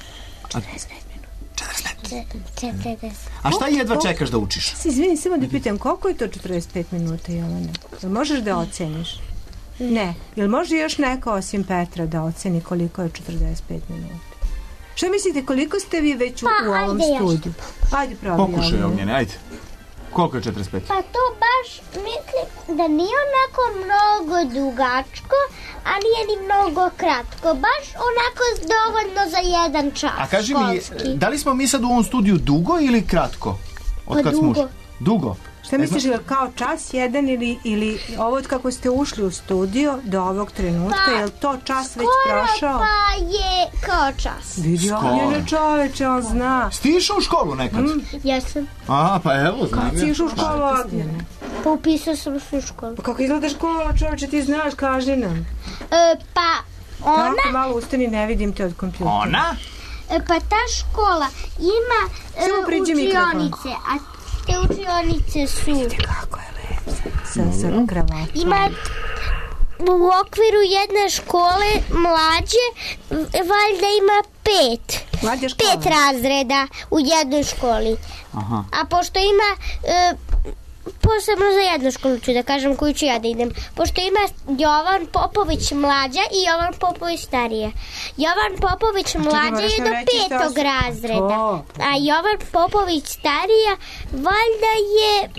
Speaker 11: minuta.
Speaker 6: A šta jedva čekaš da učiš?
Speaker 5: Izvini, samo da pitam, koliko je to 45 minuta, Jovana? Jel možeš da oceniš? Ne. Jel može još neko osim Petra da oceni koliko je 45 minuta? Šta mislite, koliko ste vi već u ovom studiju? Ajde, probaj.
Speaker 6: Pokušaj, Ognjene, ajde. Koliko je 45?
Speaker 11: Pa to baš mislim da nije onako mnogo dugačko, a nije ni mnogo kratko. Baš onako dovoljno za jedan čas.
Speaker 6: A kaži mi, da li smo mi sad u ovom studiju dugo ili kratko?
Speaker 11: Pa dugo.
Speaker 6: Dugo?
Speaker 5: Šta misliš, je kao čas jedan ili ovo od kako ste ušli u studio do ovog trenutka, je li to čas već prošao?
Speaker 11: Pa je kao čas.
Speaker 5: Vidi, Ognjene čoveče, on zna.
Speaker 6: Sti išao u školu nekad?
Speaker 11: Jesam.
Speaker 6: A, pa evo, znam.
Speaker 5: Kad si išao u školu, Ognjene?
Speaker 11: Pa upisao sam se u školu.
Speaker 5: Pa kako izgleda škola, čoveče, ti znaš, kaži nam.
Speaker 11: Pa ona...
Speaker 5: Tako malo ustani, ne vidim te od kompjutera.
Speaker 6: Ona?
Speaker 11: Pa ta škola ima učionice, a te učionice su...
Speaker 5: Vidite kako je lepo sa kravatom.
Speaker 11: Ima u okviru jedne škole mlađe, valjda ima 5 razreda u jednoj školi.
Speaker 6: Aha.
Speaker 11: A pošto ima... posebno za jednu školu ću da kažem koju ću ja da idem. Pošto ima Jovan Popović mlađa i Jovan Popović starija. Jovan Popović mlađa je do 5. razreda. A Jovan Popović starija valjda je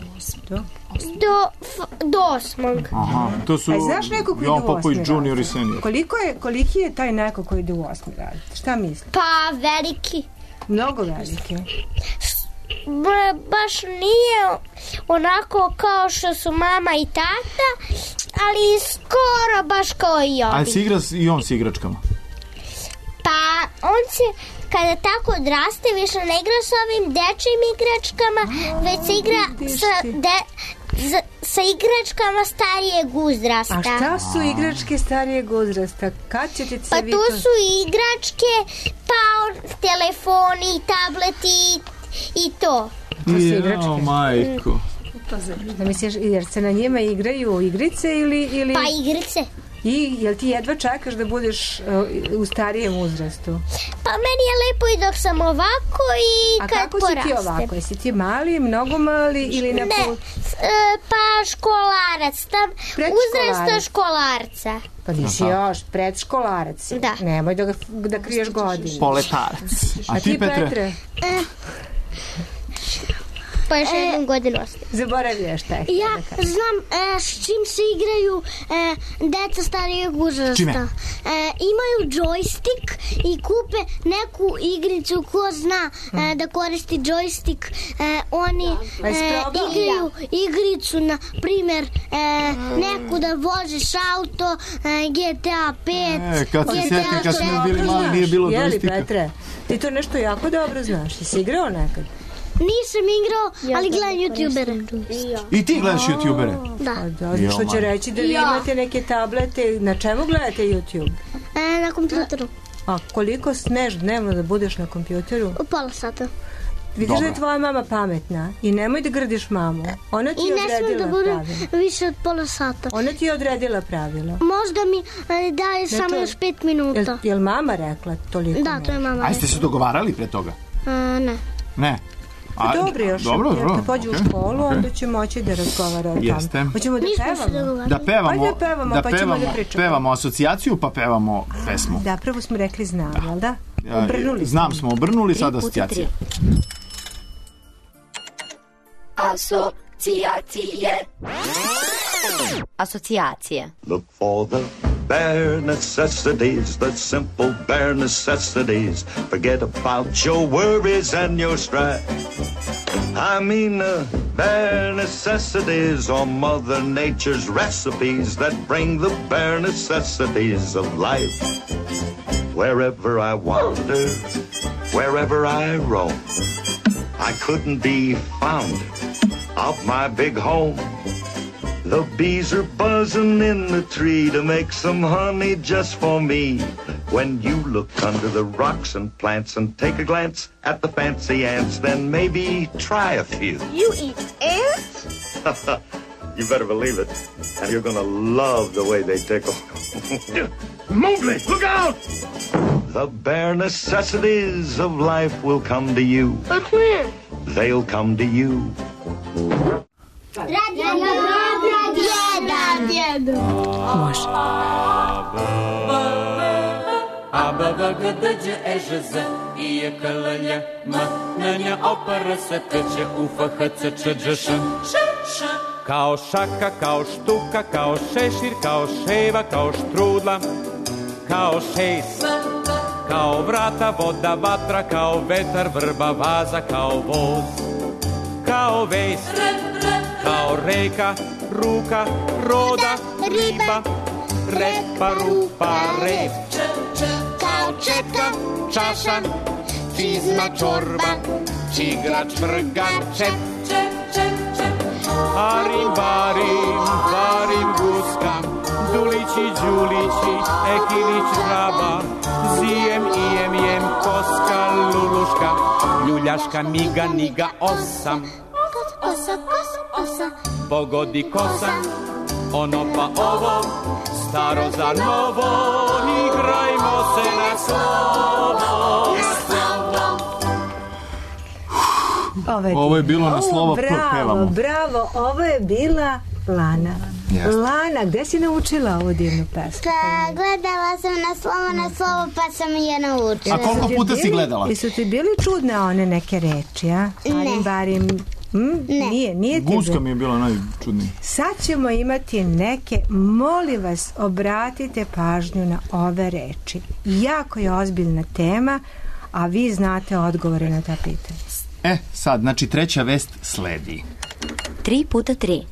Speaker 11: do 8.
Speaker 6: Aha, to su Jovan Popović junior i senior.
Speaker 5: Koliki je taj neko koji ide u 8. razred? Šta misliš?
Speaker 11: Pa veliki.
Speaker 5: Mnogo veliki.
Speaker 11: Baš nije onako kao što su mama i tata, ali skoro baš kao i ovi.
Speaker 6: A si igra i on s igračkama?
Speaker 11: Pa on se kada tako odraste više ne igra sa ovim dečjim igračkama, već se igra sa igračkama starijeg uzrasta.
Speaker 5: A šta su igračke starijeg uzrasta? Kad ćete se
Speaker 11: pa tu su igračke, pa telefoni, tableti i to.
Speaker 6: Jao, majko.
Speaker 5: Da misliš, jer se na njima igraju igrice ili...
Speaker 11: Pa igrice.
Speaker 5: I jel ti jedva čekaš da budeš u starijem uzrastu?
Speaker 11: Pa meni je lepo i dok sam ovako i kad porastem.
Speaker 5: A kako si ti ovako? Jesi ti mali, mnogo mali ili na put?
Speaker 11: Pa školarac, tam uzrasta školarca.
Speaker 5: Pa nisi još predškolarac.
Speaker 11: Da.
Speaker 5: Nemoj da kriješ godine.
Speaker 6: Poletarac.
Speaker 5: A ti, Petre?
Speaker 11: Pa još jednu godinu ostaje.
Speaker 5: Zaboravio šta je.
Speaker 7: Ja znam s čim se igraju deca starijeg uzrasta.
Speaker 6: Čime?
Speaker 7: Imaju džojstik i kupe neku igricu ko zna da koristi džojstik. Oni igraju igricu, na primjer, neku da voziš auto, GTA 5.
Speaker 6: Kad se sjeti, kad smo bili mali, nije bilo džojstika.
Speaker 5: Jeli, Petre, ti to nešto jako dobro znaš. Jesi igrao nekad?
Speaker 7: Nisam igrao, ali gledam youtubere.
Speaker 6: I ti gledaš youtubere?
Speaker 7: Da.
Speaker 5: Što će reći da vi imate neke tablete, na čemu gledate YouTube?
Speaker 7: Na kompjuteru.
Speaker 5: A koliko smeš dnevno da budeš na kompjuteru?
Speaker 7: Pola sata.
Speaker 5: Vidiš da je tvoja mama pametna i nemoj da grdiš mamu. Ona ti je odredila pravila.
Speaker 7: I ne smem da budem više od pola sata.
Speaker 5: Ona ti je odredila pravila.
Speaker 7: Možda mi daje samo još 5 minuta.
Speaker 5: Jel mama rekla toliko?
Speaker 7: Da, to je mama rekla.
Speaker 6: A ste se dogovarali pre toga?
Speaker 7: Ne.
Speaker 6: Ne?
Speaker 5: Dobro još, jer kad pođe u školu, onda će moći da razgovara o tom.
Speaker 6: Jeste.
Speaker 5: Hoćemo da pevamo?
Speaker 6: Da pevamo,
Speaker 5: ajde pevamo, pa ćemo da pričamo.
Speaker 6: Pevamo asocijaciju, pa pevamo pesmu.
Speaker 5: Da, prvo smo rekli znam, jel da? Obrnuli smo.
Speaker 6: Znam smo obrnuli, sad asocijacija.
Speaker 8: Asocijacije.
Speaker 12: Look for the bare necessities, the simple bare necessities. Forget about your worries and your strife. I mean the bare necessities are Mother Nature's recipes that bring the bare necessities of life. Wherever I wander, wherever I roam, I couldn't be found off my big home. The bees are buzzing in the tree to make some honey just for me. When you look under the rocks and plants and take a glance at the fancy ants, then maybe try a few.
Speaker 11: You eat ants?
Speaker 12: You better believe it. And you're gonna love the way they tickle.
Speaker 2: Mowgli, look out!
Speaker 12: The bare necessities of life will come to you.
Speaker 11: But when?
Speaker 12: They'll come to you.
Speaker 5: Može.
Speaker 13: Kao šaka, kao štuka, kao šešir, kao ševa, kao štrudla, kao šejs, kao vrata, voda, vatra, kao vetar, vrba, vaza, kao voz, kao vejs, kao reka, ruka, roda, riba, repa, rupa, rep, kao četka, čaša, čizma, čorba, čigrač, vrgan, čep, harim, barim, varim, guska, dulići, đulići, ekilić, žaba, zijem, ijem, jem, koska, luluška, ljuljaška, miga, niga, osam. Osa, pogodi kosa, ono pa ovo, staro za novo, igrajmo se na slovo.
Speaker 6: Ovo je bilo na slovo, pevamo.
Speaker 5: Bravo, ovo je bila Lana.
Speaker 6: Jeste.
Speaker 5: Lana, gde si naučila ovu divnu pesmu?
Speaker 11: Pa gledala sam na slovo pa sam je naučila.
Speaker 6: A koliko puta si gledala?
Speaker 5: I su ti bili čudne one neke reči, a?
Speaker 11: Ne.
Speaker 5: Barim, nije ti
Speaker 6: Guska mi je bila najčudnija.
Speaker 5: Sad ćemo imati neke, molim vas, obratite pažnju na ove reči. Jako je ozbiljna tema, a vi znate odgovore na ta pitanja.
Speaker 6: Sad, znači treća vest sledi.
Speaker 8: 3x3.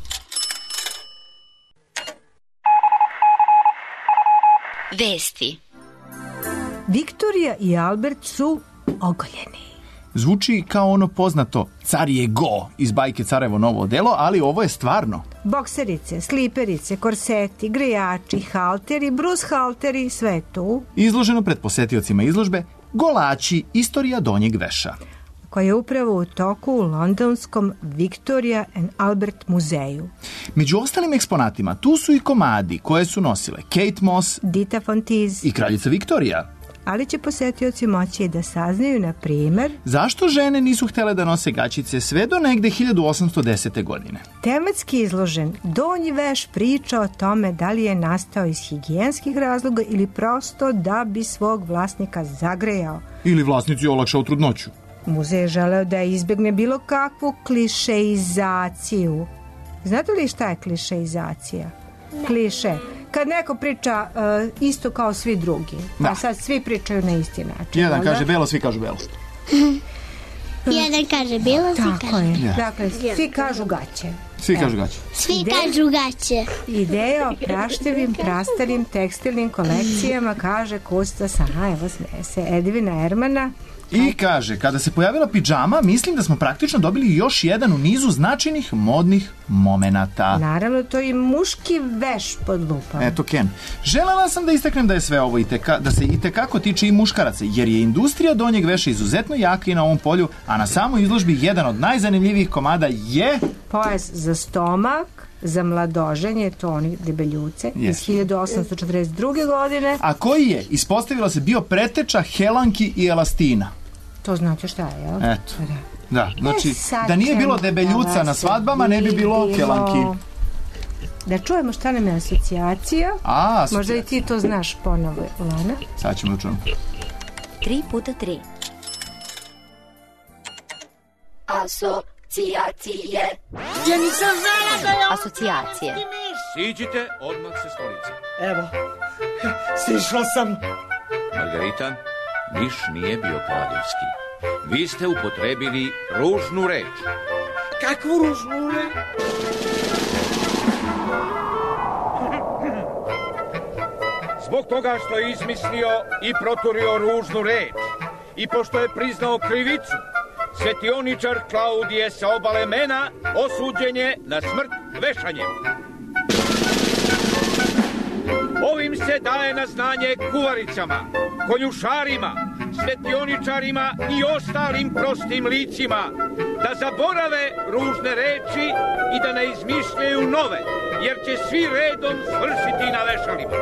Speaker 8: Vesti.
Speaker 5: Viktorija i Albert su ogoljeni.
Speaker 6: Zvuči kao ono poznato car je go iz bajke Carevo novo odelo, ali ovo je stvarno.
Speaker 5: Bokserice, sliperice, korseti, grejači, halteri, brus halteri, sve je tu.
Speaker 6: Izloženo pred posetiocima izložbe Golači, istorija donjeg veša,
Speaker 5: koja je upravo u toku u londonskom Victoria and Albert muzeju.
Speaker 6: Među ostalim eksponatima tu su i komadi koje su nosile Kate Moss,
Speaker 5: Dita Von Teese
Speaker 6: i kraljica Viktorija.
Speaker 5: Ali će posetioci moći da saznaju, na primer,
Speaker 6: zašto žene nisu htele da nose gaćice sve do negde 1810. godine.
Speaker 5: Tematski izložen donji veš priča o tome da li je nastao iz higijenskih razloga ili prosto da bi svog vlasnika zagrejao.
Speaker 6: Ili vlasnici olakšao trudnoću.
Speaker 5: Muzej je želeo da izbegne bilo kakvu klišeizaciju. Znate li šta je klišeizacija? Ne. Kliše. Kad neko priča isto kao svi drugi, pa sad svi pričaju na isti način.
Speaker 6: Jedan kaže belo, svi kažu belo.
Speaker 11: Jedan kaže belo, svi
Speaker 5: kažu. Tako je.
Speaker 6: Ja.
Speaker 5: Dakle, svi kažu gaće.
Speaker 6: Svi kažu gaće.
Speaker 11: Svi kažu gaće.
Speaker 5: Ideja o praštevim, prastarim tekstilnim kolekcijama, kaže kustos, evo smeje se, Edvina Ermana.
Speaker 6: I kaže, kada se pojavila pidžama, mislim da smo praktično dobili još jedan u nizu značajnih modnih momenata.
Speaker 5: Naravno, to je muški veš pod lupom.
Speaker 6: Eto, Ken. Želela sam da istaknem da je sve ovo da se itekako tiče i muškaraca, jer je industrija donjeg veša izuzetno jaka i na ovom polju, a na samoj izložbi jedan od najzanimljivijih komada je...
Speaker 5: Pojas za stomak, za mladoženje, to oni debeljuce, iz 1842. godine.
Speaker 6: A koji je, ispostavilo se, bio preteča Helanki i Elastina.
Speaker 5: To znate šta je, jel?
Speaker 6: Eto. Da, znači, da nije bilo debeljuca na svadbama, ne bi bilo Helanki.
Speaker 5: Da čujemo šta nam je asocijacija. Možda i ti to znaš ponovo, Lana.
Speaker 6: Sad ćemo da čujemo.
Speaker 8: 3x3. Asocijacije.
Speaker 14: Ja nisam znala da je
Speaker 8: asocijacije.
Speaker 13: Siđite odmah sa stolice.
Speaker 14: Evo, sišla sam.
Speaker 13: Margarita, miš nije bio kraljevski. Vi ste upotrebili ružnu reč.
Speaker 14: Kakvu ružnu reč?
Speaker 15: Zbog toga što je izmislio i proturio ružnu reč i pošto je priznao krivicu, svetioničar Klaudije sa obale Mena osuđen je na smrt vešanjem. Ovim se daje na znanje kuvaricama, konjušarima, svetioničarima i ostalim prostim licima da zaborave ružne reči i da ne izmišljaju nove, jer će svi redom svršiti na vešalima.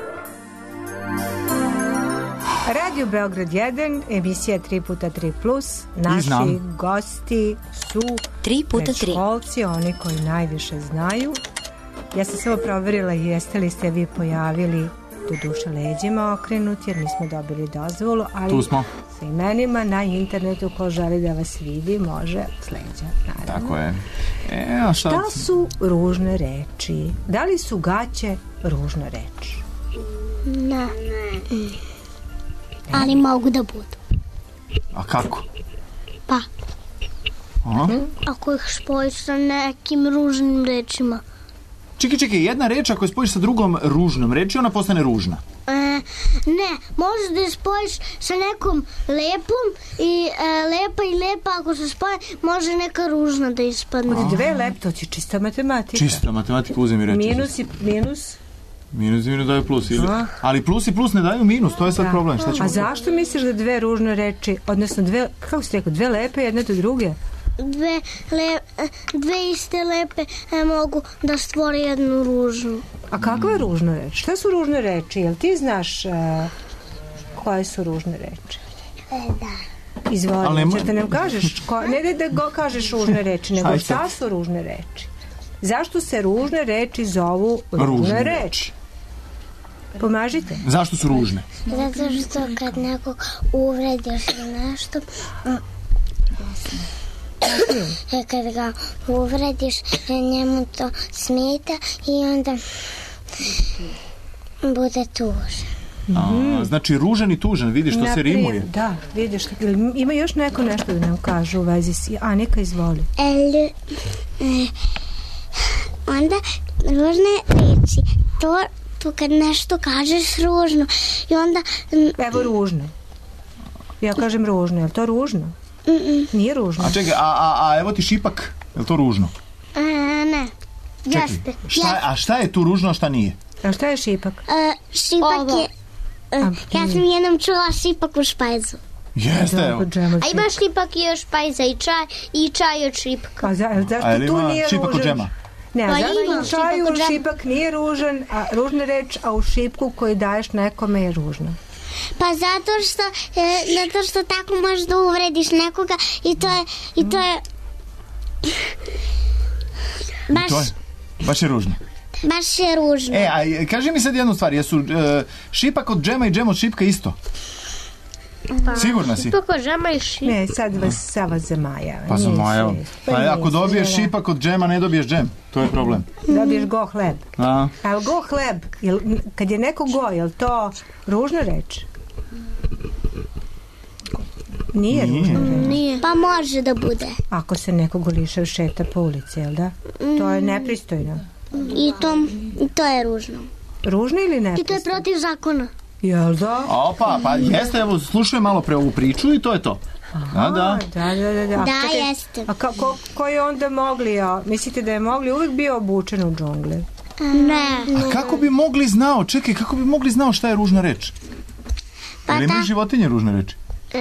Speaker 5: Radio Beograd 1, emisija 3x3+. Naši gosti su
Speaker 8: 3x3.
Speaker 5: predškolci, oni koji najviše znaju. Ja sam samo proverila jeste li ste vi pojavili do duše leđima okrenuti, jer nismo dobili dozvolu, ali
Speaker 6: tu smo
Speaker 5: sa imenima na internetu, ko želi da vas vidi može s leđa, naravno.
Speaker 6: Tako je.
Speaker 5: Šta su ružne reči? Da li su gaće ružna reč?
Speaker 7: Ne. Ali mogu da budu.
Speaker 6: A kako?
Speaker 7: Pa. Ako ih spojiš sa nekim ružnim rečima.
Speaker 6: Čekaj, jedna reč ako je spojiš sa drugom ružnom reči, ona postane ružna.
Speaker 7: Ne, možeš da je spojiš sa nekom lepom i lepa ako se spoje, može neka ružna da ispadne.
Speaker 5: Od dve lep, to će čista matematika.
Speaker 6: Čista matematika, uzem i reči.
Speaker 5: Minus i minus.
Speaker 6: Minus i minus daju plus. Ali plus i plus ne daju minus, to je sad problem. Šta ćemo?
Speaker 5: A zašto misliš da dve ružne reči, odnosno dve, kako si rekao, dve lepe jedne do druge?
Speaker 7: Dve iste lepe mogu da stvore jednu ružnu.
Speaker 5: A kakva je ružna reč? Šta su ružne reči? Jel ti znaš koje su ružne reči?
Speaker 7: Da.
Speaker 5: Izvoli, ćete nam kažeš, ne da kažeš ružne reči, nego šta su ružne reči? Zašto se ružne reči zovu ružne reči? Pomažite.
Speaker 6: Zašto su ružne?
Speaker 11: Zato što kad nekog uvrediš ili nešto, kad ga uvrediš, njemu to smeta i onda bude tužan.
Speaker 6: Znači ružan i tužan, vidiš što se rimuje.
Speaker 5: Da, vidiš. Ima još neko nešto da nam kaže u vezi s... Anika, izvoli.
Speaker 11: Onda ružne reči, to kad nešto kažeš ružno i onda...
Speaker 5: Evo ružno. Ja kažem ružno, je li to ružno? Nije ružno.
Speaker 6: A čekaj, a evo ti šipak, je li to ružno?
Speaker 7: Ne, jeste.
Speaker 6: A šta je tu ružno, a šta nije?
Speaker 5: A šta je šipak?
Speaker 11: Šipak je... Ja sam jednom čula šipak u špajzu.
Speaker 6: Jeste, evo.
Speaker 7: A ima šipak i od špajza i čaj od šipka.
Speaker 5: A zašto tu nije
Speaker 6: šipak od džema?
Speaker 5: Ne, a zašto u čaju šipak nije ružan, a ružna reč, a u šipku koji daješ nekome je ružno?
Speaker 11: Pa zato što tako možeš da uvrediš nekoga i to je
Speaker 6: baš je ružno.
Speaker 11: Baš je ružno.
Speaker 6: A kaži mi sad jednu stvar, jesu šipak od džema i džem od šipka isto? Sigurna si?
Speaker 7: Šipak od džema i šipka.
Speaker 5: Ne, sad vas zamajava.
Speaker 6: Pa zamajava. Pa ako dobiješ šipak od džema, ne dobiješ džem. To je problem.
Speaker 5: Dobiješ go hleb.
Speaker 6: A
Speaker 5: go hleb, kad je neko go, je li to ružna reč? Nije ružna reč.
Speaker 11: Nije. Pa može da bude.
Speaker 5: Ako se nekog lišav šeta po ulici, jel da? To je nepristojno.
Speaker 11: I to je ružno.
Speaker 5: Ružno ili nepristojno?
Speaker 7: I to je protiv zakona.
Speaker 5: Jel da?
Speaker 6: Opa, pa jeste, evo, slušaj malo pre ovu priču i to je to. Da,
Speaker 11: jeste.
Speaker 5: A ko je onda mogli, mislite da je mogli uvijek bio obučen u džungli?
Speaker 11: Ne.
Speaker 6: A kako bi mogli znao, kako bi mogli znao šta je ružna reč? Ili imaju životinje ružne reči?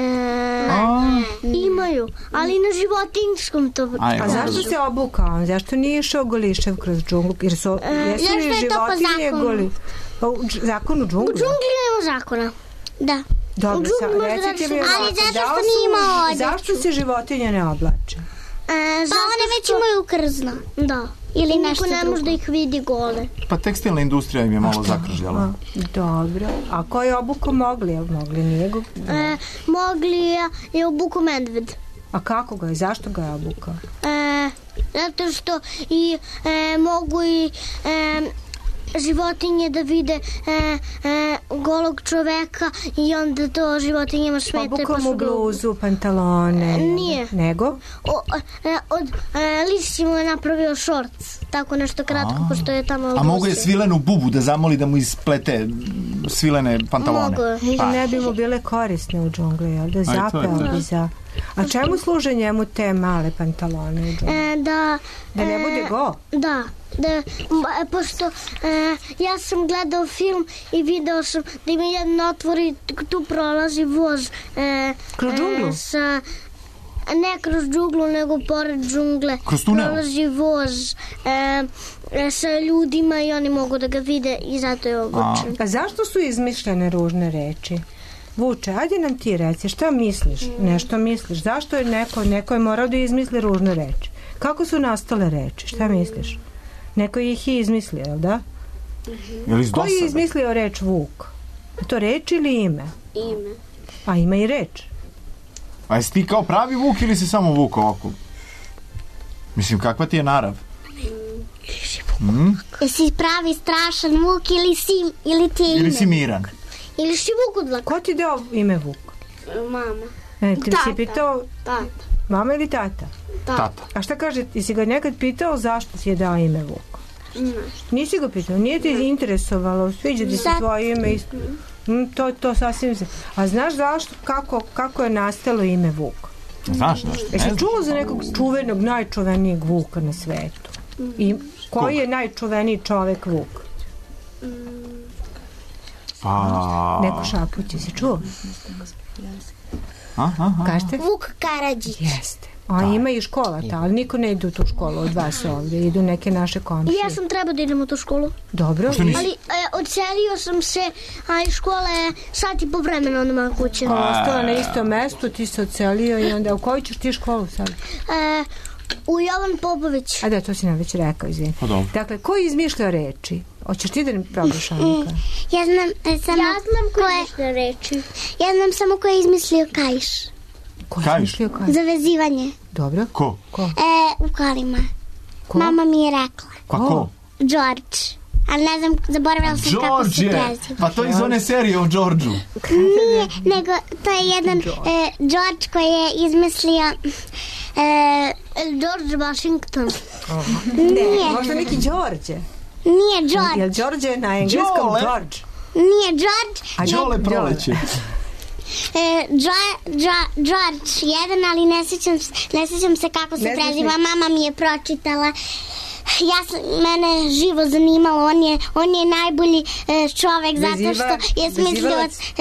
Speaker 7: Imaju, ali na životinjskom to...
Speaker 5: A zašto se obukao? Zašto nije išao golišev kroz džunglu? Jesu li životinje goli? U zakonu džunglu?
Speaker 7: U džungli nema zakona. Da.
Speaker 5: Dobro, recite mi,
Speaker 11: ali zašto nije imao odjeću?
Speaker 5: Zašto se životinje ne oblače?
Speaker 11: Pa one već imaju krzno.
Speaker 7: Da. Ili nešto drugo. Ne može da ih vidi gole.
Speaker 6: Pa tekstilna industrija im je malo zakržljala.
Speaker 5: Dobro. A ko je obuko mogli? Mogli nije go?
Speaker 7: Mogli je obuko medved.
Speaker 5: A kako ga je? Zašto ga je obukao?
Speaker 7: zato što i mogu i životinje da vide golog čoveka i onda to životinjama smete.
Speaker 5: Obuka mu bluzu, pantalone.
Speaker 7: Nije.
Speaker 5: Nego?
Speaker 7: Od lisići mu je napravio šorc, tako nešto kratko, pošto je tamo...
Speaker 6: A mogu je svilenu bubu da zamoli da mu isplete svilene pantalone?
Speaker 7: Mogu.
Speaker 5: Ne bi mu bile korisne u džungli, jel da zapeo bi za... A čemu služe njemu te male pantalone u džungli?
Speaker 7: Da
Speaker 5: ne bude go?
Speaker 7: Da, pošto ja sam gledao film i video sam da ima jedan otvor i tu prolazi voz.
Speaker 5: Kroz džunglu?
Speaker 7: Ne kroz džunglu, nego pored džungle.
Speaker 6: Kroz tunel?
Speaker 7: Prolazi voz sa ljudima i oni mogu da ga vide i zato je obučen.
Speaker 5: A zašto su izmišljene ružne reči? Vuče, ajde nam ti reci, šta misliš? Nešto misliš? Zašto je neko je morao da izmisli ružne reči? Kako su nastale reči? Šta misliš? Neko ih je izmislio, jel da? Ko je izmislio reč Vuk? Je to reč ili ime?
Speaker 7: Ime.
Speaker 5: A ima i reč.
Speaker 6: A jesi ti kao pravi Vuk ili si samo Vuk ovako? Mislim, kakva ti je narav?
Speaker 11: Jesi pravi strašan Vuk ili ti je ime?
Speaker 6: Ili si miran?
Speaker 7: Ili si Vuk od dlaka?
Speaker 5: Ko ti dao ime Vuk?
Speaker 7: Mama.
Speaker 5: Ti si pitao...
Speaker 7: Tata.
Speaker 5: Mama ili tata?
Speaker 6: Tata.
Speaker 5: A šta kaže, ti si ga nekad pitao zašto si je dao ime Vuk? Nisi ga pitao, nije ti interesovalo, sviđa ti se tvoje ime? To sasvim se... A znaš zašto, kako je nastalo ime Vuk?
Speaker 6: Znaš nešto?
Speaker 5: Jesi čuo za nekog čuvenog, najčuvenijeg Vuka na svetu? I koji je najčuveniji čovek Vuk? Neko šapuće, si čuo? Kažete?
Speaker 11: Vuk Karadžić.
Speaker 5: Jeste. A ima i škola ta, ali niko ne ide u tu školu od vas ovdje, idu neke naše komšije.
Speaker 7: Ja sam trebao da idem u tu školu.
Speaker 5: Dobro.
Speaker 7: Ali odselio sam se, a iz škole je sat i po vremena od moja kuće.
Speaker 5: Ostala na istom mestu, ti se odselio i onda u koju ćeš ti školu sad?
Speaker 7: U Jovan Popović.
Speaker 5: A da, to si nam već rekao, izvini. Dakle, ko je izmišljao reči? Hoćeš ti da ne probaš, Anika?
Speaker 11: Ja znam
Speaker 7: ko je izmišljao reči.
Speaker 11: Ja znam samo ko je izmislio kaiš.
Speaker 5: Ko je izmišljio kaiš?
Speaker 11: Za vezivanje.
Speaker 5: Dobro.
Speaker 6: Ko?
Speaker 11: U kolima. Mama mi je rekla.
Speaker 6: Pa ko?
Speaker 11: George. Ali ne znam, zaboravila sam kako se preziva.
Speaker 6: Pa to je iz one serije o Georgeu.
Speaker 11: Nije, nego to je jedan George koji je izmislio
Speaker 7: George Washington.
Speaker 11: Nije.
Speaker 5: Možda neki Đorđe.
Speaker 11: Nije George.
Speaker 5: Jel Đorđe je na engleskom George?
Speaker 11: Nije George.
Speaker 6: A Đole proleće.
Speaker 11: George jedan, ali ne sjećam se kako se preziva. Mama mi je pročitala. Mene živo zanimalo, on je najbolji čovek zato što je smislio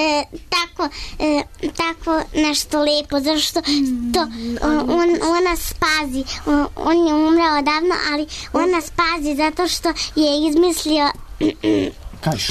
Speaker 11: tako nešto lepo, zašto on nas pazi, on je umreo odavno, ali on nas pazi zato što je izmislio
Speaker 6: Kajš.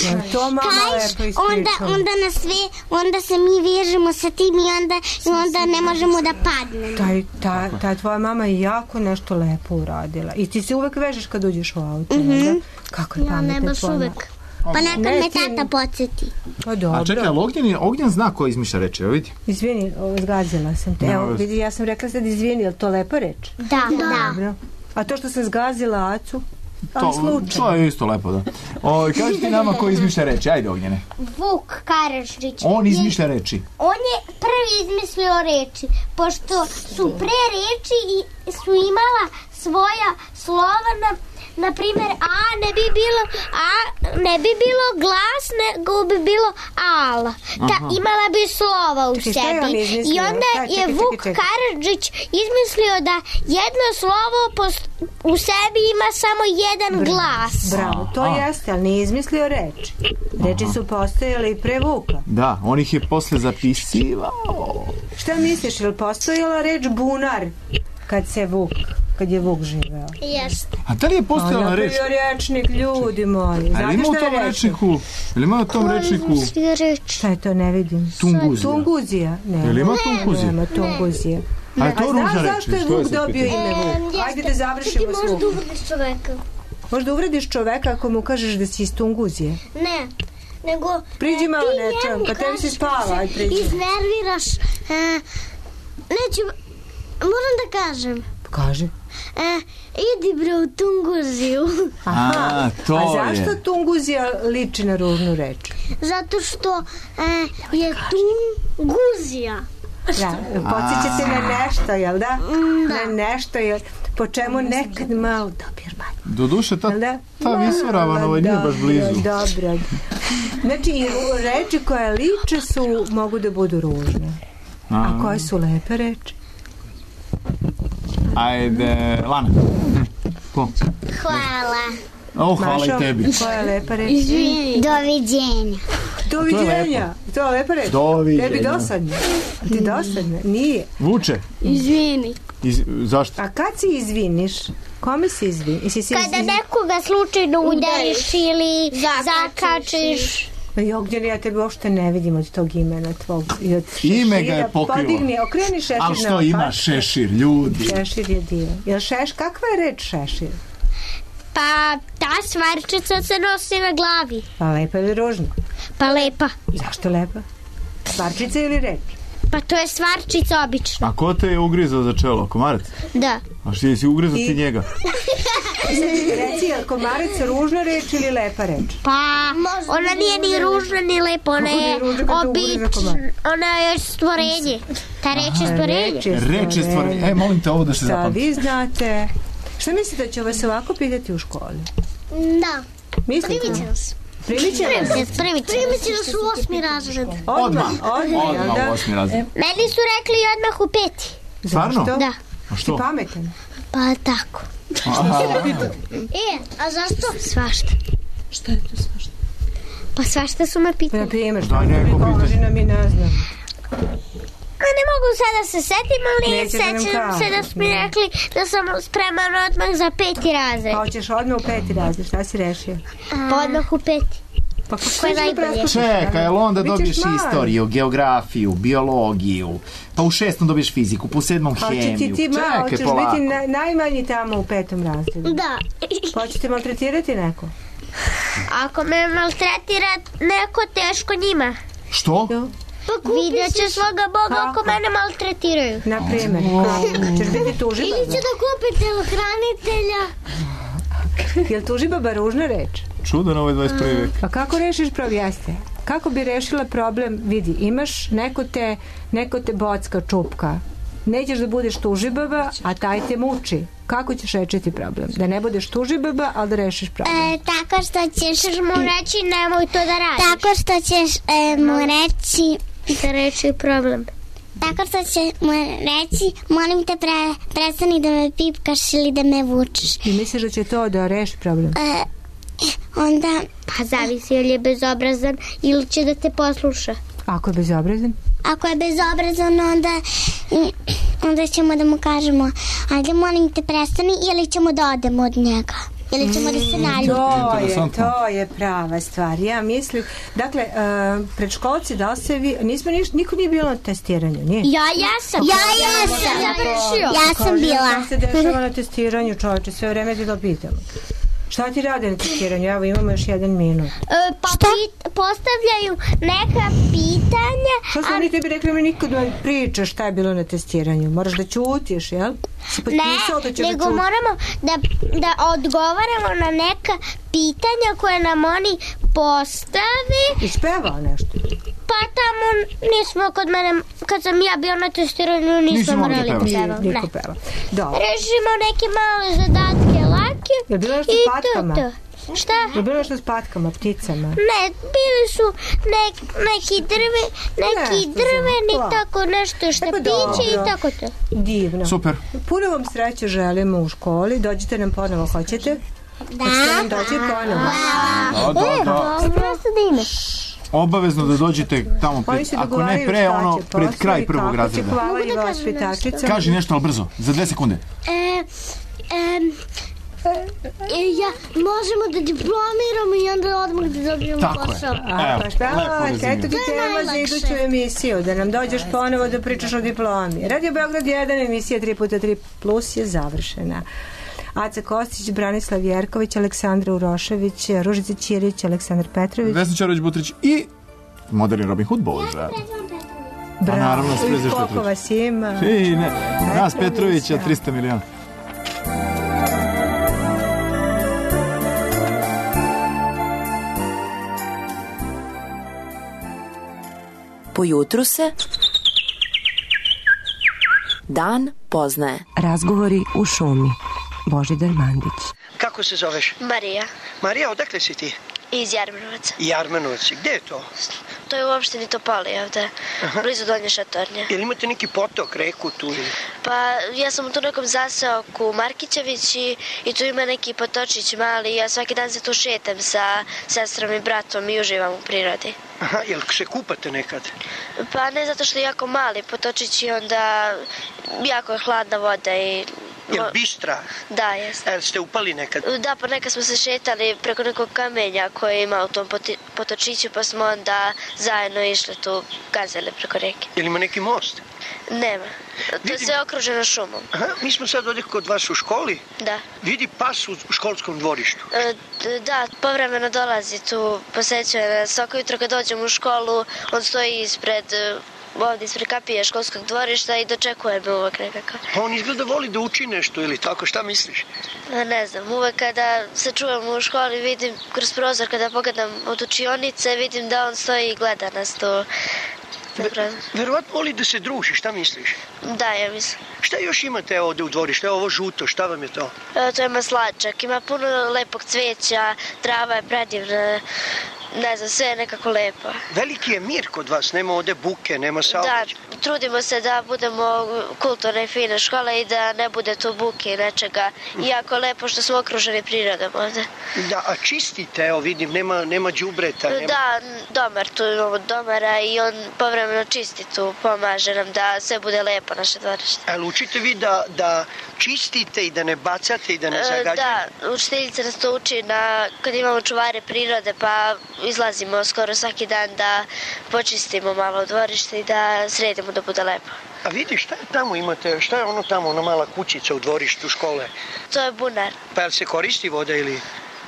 Speaker 11: Onda se mi vežemo sa tim i onda ne možemo da padnemo.
Speaker 5: Ta tvoja mama je jako nešto lepo uradila. I ti se uvek vežeš kad uđeš u auto. Kako je pametna tvoja mama.
Speaker 11: Pa nekad me tata podsjeti.
Speaker 6: A čekaj, ali Ognjen zna ko izmišlja reči, evo vidi.
Speaker 5: Izvini, zgazila sam te. Evo vidi, ja sam rekla sad izvini, je li to lepa reč?
Speaker 11: Da.
Speaker 5: A to što sam zgazila Acu?
Speaker 6: To je isto lepo, da. Kaži ti nama ko izmišlja reči, ajde Ognjene.
Speaker 7: Vuk Karadžić.
Speaker 6: On izmišlja reči.
Speaker 7: On je prvi izmislio reči, pošto su pre reči i su imala svoja slova, na primjer ne bi bilo glas, nego bi bilo al. Imala bi slova u sebi. I onda je Vuk Karadžić izmislio da jedno slovo u sebi ima samo jedan glas.
Speaker 5: Bravo, to jeste, ali nije izmislio reči. Reči su postojale i pre Vuka.
Speaker 6: Da, on ih je posle zapisivao.
Speaker 5: Šta misliš, je li postojala reč bunar kad je Vuk živeo?
Speaker 7: Jeste.
Speaker 6: A da li je postojala reč?
Speaker 5: Napravio rečnik, ljudi moji.
Speaker 6: Ali ima u tom rečniku? Ili ima u tom rečniku?
Speaker 5: Šta je to, ne vidim. Tunguzija.
Speaker 6: Ili ima Tunguzija?
Speaker 5: Nema Tunguzija.
Speaker 6: A je to ružna reč?
Speaker 5: Zašto je Vuk dobio ime Vuk? Ajde da završimo s Vukom.
Speaker 7: Ti možda uvrediš čoveka.
Speaker 5: Možda uvrediš čoveka ako mu kažeš da si iz Tunguzije?
Speaker 7: Ne, nego
Speaker 5: priđi malo nečem, pa tebi si spava, aj priđi.
Speaker 7: Iznerviraš, moram da kažem.
Speaker 5: Kaži.
Speaker 7: idi bre u Tunguziju.
Speaker 6: A, to je.
Speaker 5: A zašto Tunguzija liči na ružnu reč?
Speaker 7: Zato što je Tunguzija.
Speaker 5: Da, podsjećate na nešto, jel da? Na nešto, jel? Po čemu nekad malo dobir manje.
Speaker 6: Doduše, ta Visoravan nije baš blizu.
Speaker 5: Dobro. Znači, i reči koje liče mogu da budu ružne. A koje su lepe reči?
Speaker 6: Ajde, Lana. Ko?
Speaker 11: Hvala.
Speaker 6: Hvala i tebi.
Speaker 5: Koja je lepa reč?
Speaker 11: Doviđenja.
Speaker 5: Doviđenja. To je lepa reč.
Speaker 6: Doviđenja.
Speaker 5: Tebi dosadno. Ti dosadno? Nije.
Speaker 6: Vuče.
Speaker 7: Izvini.
Speaker 6: Zašto?
Speaker 5: A kad si izviniš? Kome si izviniš?
Speaker 7: Kada nekoga slučajno udariš ili zakačiš.
Speaker 5: Ognjen, ja tebe uopšte ne vidim od tog imena tvog.
Speaker 6: Ime ga je pokrilo.
Speaker 5: Podigni, okreni šešir.
Speaker 6: Ali što ima šešir, ljudi?
Speaker 5: Šešir je divan. Kakva je reč šešir?
Speaker 7: Pa ta stvarčica se nosi na glavi.
Speaker 5: Pa lepa ili ružna?
Speaker 7: Pa lepa.
Speaker 5: Zašto lepa? Stvarčica ili reč?
Speaker 7: Pa to je stvarčica obična.
Speaker 6: A ko te je ugrizao za čelo? Komarac?
Speaker 7: Da.
Speaker 6: A što si ugrizao ti njega?
Speaker 5: Reci, je komarac ružna reč ili lepa reč?
Speaker 7: Pa, ona nije ni ružna ni lepa, ona je obična, ona je stvorenje. Ta reč je stvorenje.
Speaker 6: Reč je stvorenje. Molim te ovo da se zapamti.
Speaker 5: Vi znate. Šta mislite da će vas ovako pitati u školi?
Speaker 7: Da.
Speaker 5: Primit će nas. Primit će
Speaker 7: nas u 8. razred.
Speaker 6: Odmah u 8. razred.
Speaker 7: Meni su rekli odmah u 5.
Speaker 6: Stvarno?
Speaker 7: Da.
Speaker 6: A što?
Speaker 5: Ti pametan?
Speaker 7: Pa tako. A zašto? Svašta.
Speaker 10: Šta je to svašta?
Speaker 7: Pa svašta su me pitali.
Speaker 5: Na primjer, što mi ne znam.
Speaker 7: Ne mogu sada se setim, ali sećam se da su mi rekli da sam spreman odmah za 5. razred.
Speaker 5: Pa hoćeš odmah u 5. razred, šta si rešio?
Speaker 7: Pa odmah u 5.
Speaker 5: Pa kako je najbolje?
Speaker 6: Čekaj, jel onda dobiješ istoriju, geografiju, biologiju, pa u 6. dobiješ fiziku, pa u 7. hemiju.
Speaker 5: Ti malo, hoćeš biti najmanji tamo u 5. razredu.
Speaker 7: Da.
Speaker 5: Pa hoćete maltretirati neko?
Speaker 7: Ako me maltretira neko, teško njima.
Speaker 6: Što?
Speaker 7: Vidjet će svoga Boga ako mene maltretiraju.
Speaker 5: Naprimjer, ćeš biti tužibaba?
Speaker 7: Ili će da kupi telohranitelja.
Speaker 5: Je li tužibaba ružna reč?
Speaker 6: Čudan ovaj 21. vek.
Speaker 5: Pa kako rešiš jeste? Kako bi rešila problem? Vidi, imaš neko te bocka, čupka. Nećeš da budeš tužibaba, a taj te muči. Kako ćeš rešiti problem? Da ne budeš tužibaba, ali da rešiš problem.
Speaker 7: Tako što ćeš mu reći nemoj to da radiš.
Speaker 11: Tako što ćeš mu reći
Speaker 7: da reši problem.
Speaker 11: Tako što će mu reći molim te prestani da me pipkaš ili da me vučeš.
Speaker 5: I misliš da će to da reši problem?
Speaker 11: Onda...
Speaker 7: Pa zavisi ili je bezobrazan ili će da te posluša.
Speaker 5: Ako je bezobrazan?
Speaker 11: Ako je bezobrazan, onda ćemo da mu kažemo ajde molim te prestani ili ćemo da odemo od njega. Ili ćemo da se naljutimo.
Speaker 5: To je prava stvar. Ja mislim, dakle, predškolci, da li se vi, niko nije bilo na testiranju, nije?
Speaker 7: Ja jesam.
Speaker 11: Ja sam bila.
Speaker 5: Šta se dešava na testiranju, čovječe, sve vreme ti to pitamo. Šta ti rade na testiranju? Evo, imamo još 1 minut.
Speaker 7: Pa postavljaju neka pitanja.
Speaker 5: Što su oni tebi rekli, mi nikad ne pričaš šta je bilo na testiranju? Moraš da ćutiš, jel?
Speaker 7: Ne, nego moramo da odgovaramo na neka pitanja koje nam oni postave.
Speaker 5: I spevao nešto?
Speaker 7: Pa tamo nismo kod mene, kad sam ja bio na testiranju, nismo morali pevati. Rešimo neke male zadatke lake.
Speaker 5: Je bilo nešto s patkama?
Speaker 7: Šta?
Speaker 5: Je bilo nešto s patkama, pticama?
Speaker 7: Ne, bili su neki drveni, tako nešto štapići i tako to.
Speaker 5: Divno.
Speaker 6: Super.
Speaker 5: Puno vam sreće želimo u školi. Dođite nam ponovo, hoćete?
Speaker 11: Da.
Speaker 5: Hoćete nam doći ponovo?
Speaker 6: Da. Obavezno da dođete tamo ako ne pre, pred kraj 1. razreda.
Speaker 5: Hvala i vaspitačica.
Speaker 6: Kaži nešto, ali brzo, za 2 sekunde.
Speaker 7: Možemo da diplomiramo i onda odmah da dobijemo posao.
Speaker 5: Eto ti tema za iduću emisiju, da nam dođeš ponovo da pričaš o diplomi. Radio Beograd 1, emisija 3x3 plus je završena. Aca Kostić, Branislav Jerković, Aleksandra Urošević, Ružica Ćirić, Aleksandar Petrović,
Speaker 6: Vesna Čarović-Butrić i moderni Robin Hood Boža.
Speaker 5: Bravo, koliko vas ima.
Speaker 6: Nas Petrovića 300 miliona.
Speaker 16: Po jutru se dan poznaje.
Speaker 17: Razgovori u šumi. Božidar Mandić.
Speaker 14: Kako se zoveš?
Speaker 18: Marija.
Speaker 14: Marija, odakle si ti?
Speaker 18: Iz Jarmenovaca.
Speaker 14: Jarmenovac. Gde je to?
Speaker 18: To je u opštini Topoli ovde, blizu Donje Šatornje.
Speaker 14: Jel imate neki potok, reku tu?
Speaker 18: Pa ja sam u tu nekom zaseoku Markićević i tu ima neki potočić mali. Ja svaki dan se tu šetam sa sestrom i bratom i uživam u prirodi.
Speaker 14: Aha, jel se kupate nekad?
Speaker 18: Pa ne, zato što je jako mali potočić i onda jako je hladna voda i...
Speaker 14: Jel bistra?
Speaker 18: Da, jeste.
Speaker 14: Jel ste upali nekad?
Speaker 18: Da, pa nekad smo se šetali preko nekog kamenja koji ima u tom potočiću, pa smo onda zajedno išli tu, gazili preko reke.
Speaker 14: Jel ima neki most?
Speaker 18: Nema. To je sve okruženo šumom.
Speaker 14: Aha, mi smo sad ovdje kod vas u školi.
Speaker 18: Da.
Speaker 14: Vidi pas u školskom dvorištu.
Speaker 18: Da, povremeno dolazi tu, posećuje nas. Svako jutro kad dođemo u školu, on stoji ovdje ispred kapije školskog dvorišta i dočekuje me uvek nekako.
Speaker 14: On izgleda voli da uči nešto ili tako, šta misliš?
Speaker 18: Ne znam, uvek kada se čujemo u školi vidim kroz prozor, kada pogledam od učionice, vidim da on stoji i gleda nas tu.
Speaker 14: Verovatno voli da se druži, šta misliš?
Speaker 18: Da, ja mislim.
Speaker 14: Šta još imate ovdje u dvorištu? Evo ovo žuto, šta vam je to?
Speaker 18: To je maslačak, ima puno lepog cveća, trava je predivna. Ne znam, sve je nekako lepo.
Speaker 14: Veliki je mir kod vas, nema ovdje buke, nema saobraćaja.
Speaker 18: Da, trudimo se da budemo kulturne i fine škole i da ne bude tu buke i nečega. Jako lepo što smo okruženi prirodom ovdje.
Speaker 14: Da, a čistite, evo vidim, nema đubreta.
Speaker 18: Da, domar, tu imamo domara i on povremeno čisti tu, pomaže nam da sve bude lepo naše dvorište.
Speaker 14: Ali učite vi da čistite i da ne bacate i da ne zagađate?
Speaker 18: Da, učiteljica nas to uči kad imamo čuvare prirode, pa izlazimo skoro svaki dan da počistimo malo dvorište i da sredimo da bude lepo.
Speaker 14: A vidi, šta je tamo imate, šta je ono tamo, ona mala kućica u dvorištu škole?
Speaker 18: To je bunar.
Speaker 14: Pa jel se koristi voda ili...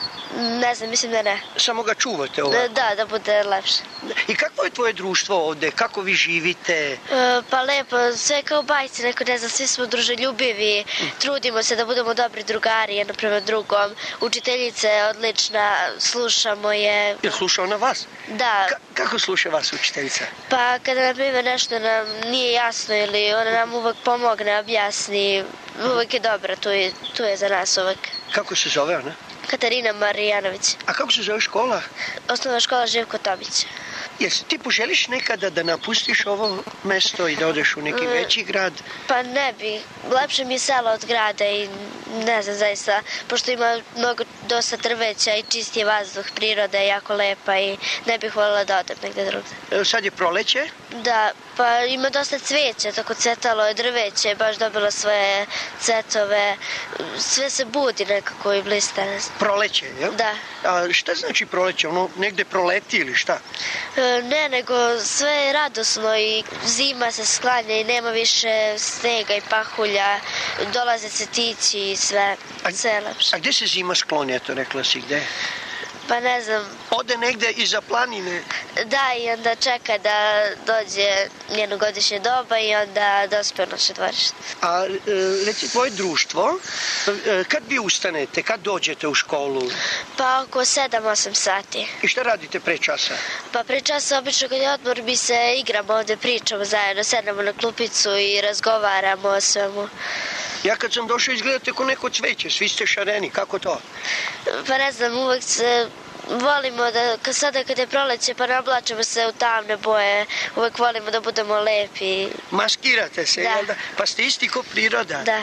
Speaker 18: Ne znam, mislim da ne.
Speaker 14: Samo ga čuvate ovako?
Speaker 18: Da bude lepše.
Speaker 14: I kakvo je tvoje društvo ovde? Kako vi živite?
Speaker 18: Pa lepo, sve kao bajci, neko ne znam, svi smo druželjubivi, trudimo se da budemo dobri drugari jedno prema drugom. Učiteljica je odlična, slušamo je.
Speaker 14: Jel sluša ona vas?
Speaker 18: Da.
Speaker 14: Kako sluša vas učiteljica?
Speaker 18: Pa kada nam ima nešto nam nije jasno ili ona nam uvek pomogne, objasni, uvek je dobra, tu je za nas uvek.
Speaker 14: Kako se zove ona?
Speaker 18: Katarina Marijanović.
Speaker 14: A kako se zove škola?
Speaker 18: Osnovna škola Živko Tomić.
Speaker 14: Jesi ti poželiš nekada da napustiš ovo mesto i da odeš u neki veći grad?
Speaker 18: Pa ne bi. Lepše mi je selo od grada i ne znam zaista, pošto ima dosta drveća i čist je vazduh, priroda je jako lepa i ne bih voljela da odem negde drugde.
Speaker 14: Sad je proleće?
Speaker 18: Da, pa ima dosta cveća, tako cvetalo je drveće, baš dobilo svoje cvetove, sve se budi nekako i blista.
Speaker 14: Proleće, jel?
Speaker 18: Da.
Speaker 14: A šta znači proleće? Ono negde proleti ili šta?
Speaker 18: Ne, nego sve je radosno i zima se sklanja i nema više snega i pahulja, dolaze cvetići i sve je lepše.
Speaker 14: A gde se zima skloni, eto rekla si, gde?
Speaker 18: Pa ne znam.
Speaker 14: Ode negde iza planine?
Speaker 18: Da, i onda čeka da dođe njeno godišnje doba i onda dospe u naše dvorište.
Speaker 14: A reci, tvoje društvo, kad vi ustanete, kad dođete u školu?
Speaker 18: Pa oko 7-8 sati.
Speaker 14: I šta radite pre časa?
Speaker 18: Pa pre časa obično kad je odmor mi se igramo ovde, pričamo zajedno, sednemo na klupicu i razgovaramo o svemu.
Speaker 14: Ja kad sam došao izgledate ko neko cveće, svi ste šareni, kako to?
Speaker 18: Pa ne znam, uvek se volimo da, sada kad je proleće pa nablačimo se u tamne boje, uvek volimo da budemo lepi.
Speaker 14: Maskirate se, jel da? Pa ste isti ko priroda.
Speaker 18: Da.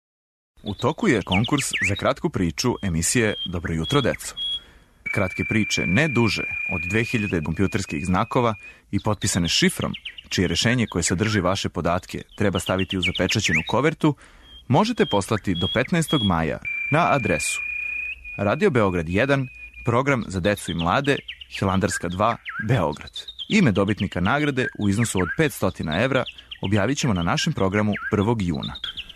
Speaker 19: U toku je konkurs za kratku priču emisije Dobro jutro, deco. Kratke priče ne duže od 2000 kompjuterskih znakova i potpisane šifrom, čije rešenje koje sadrži vaše podatke treba staviti u zapečaćenu kovertu, možete poslati do 15. maja na adresu Radio Beograd 1, program za decu i mlade, Hilandarska 2, Beograd. Ime dobitnika nagrade u iznosu od 500 evra objavit ćemo na našem programu 1. juna.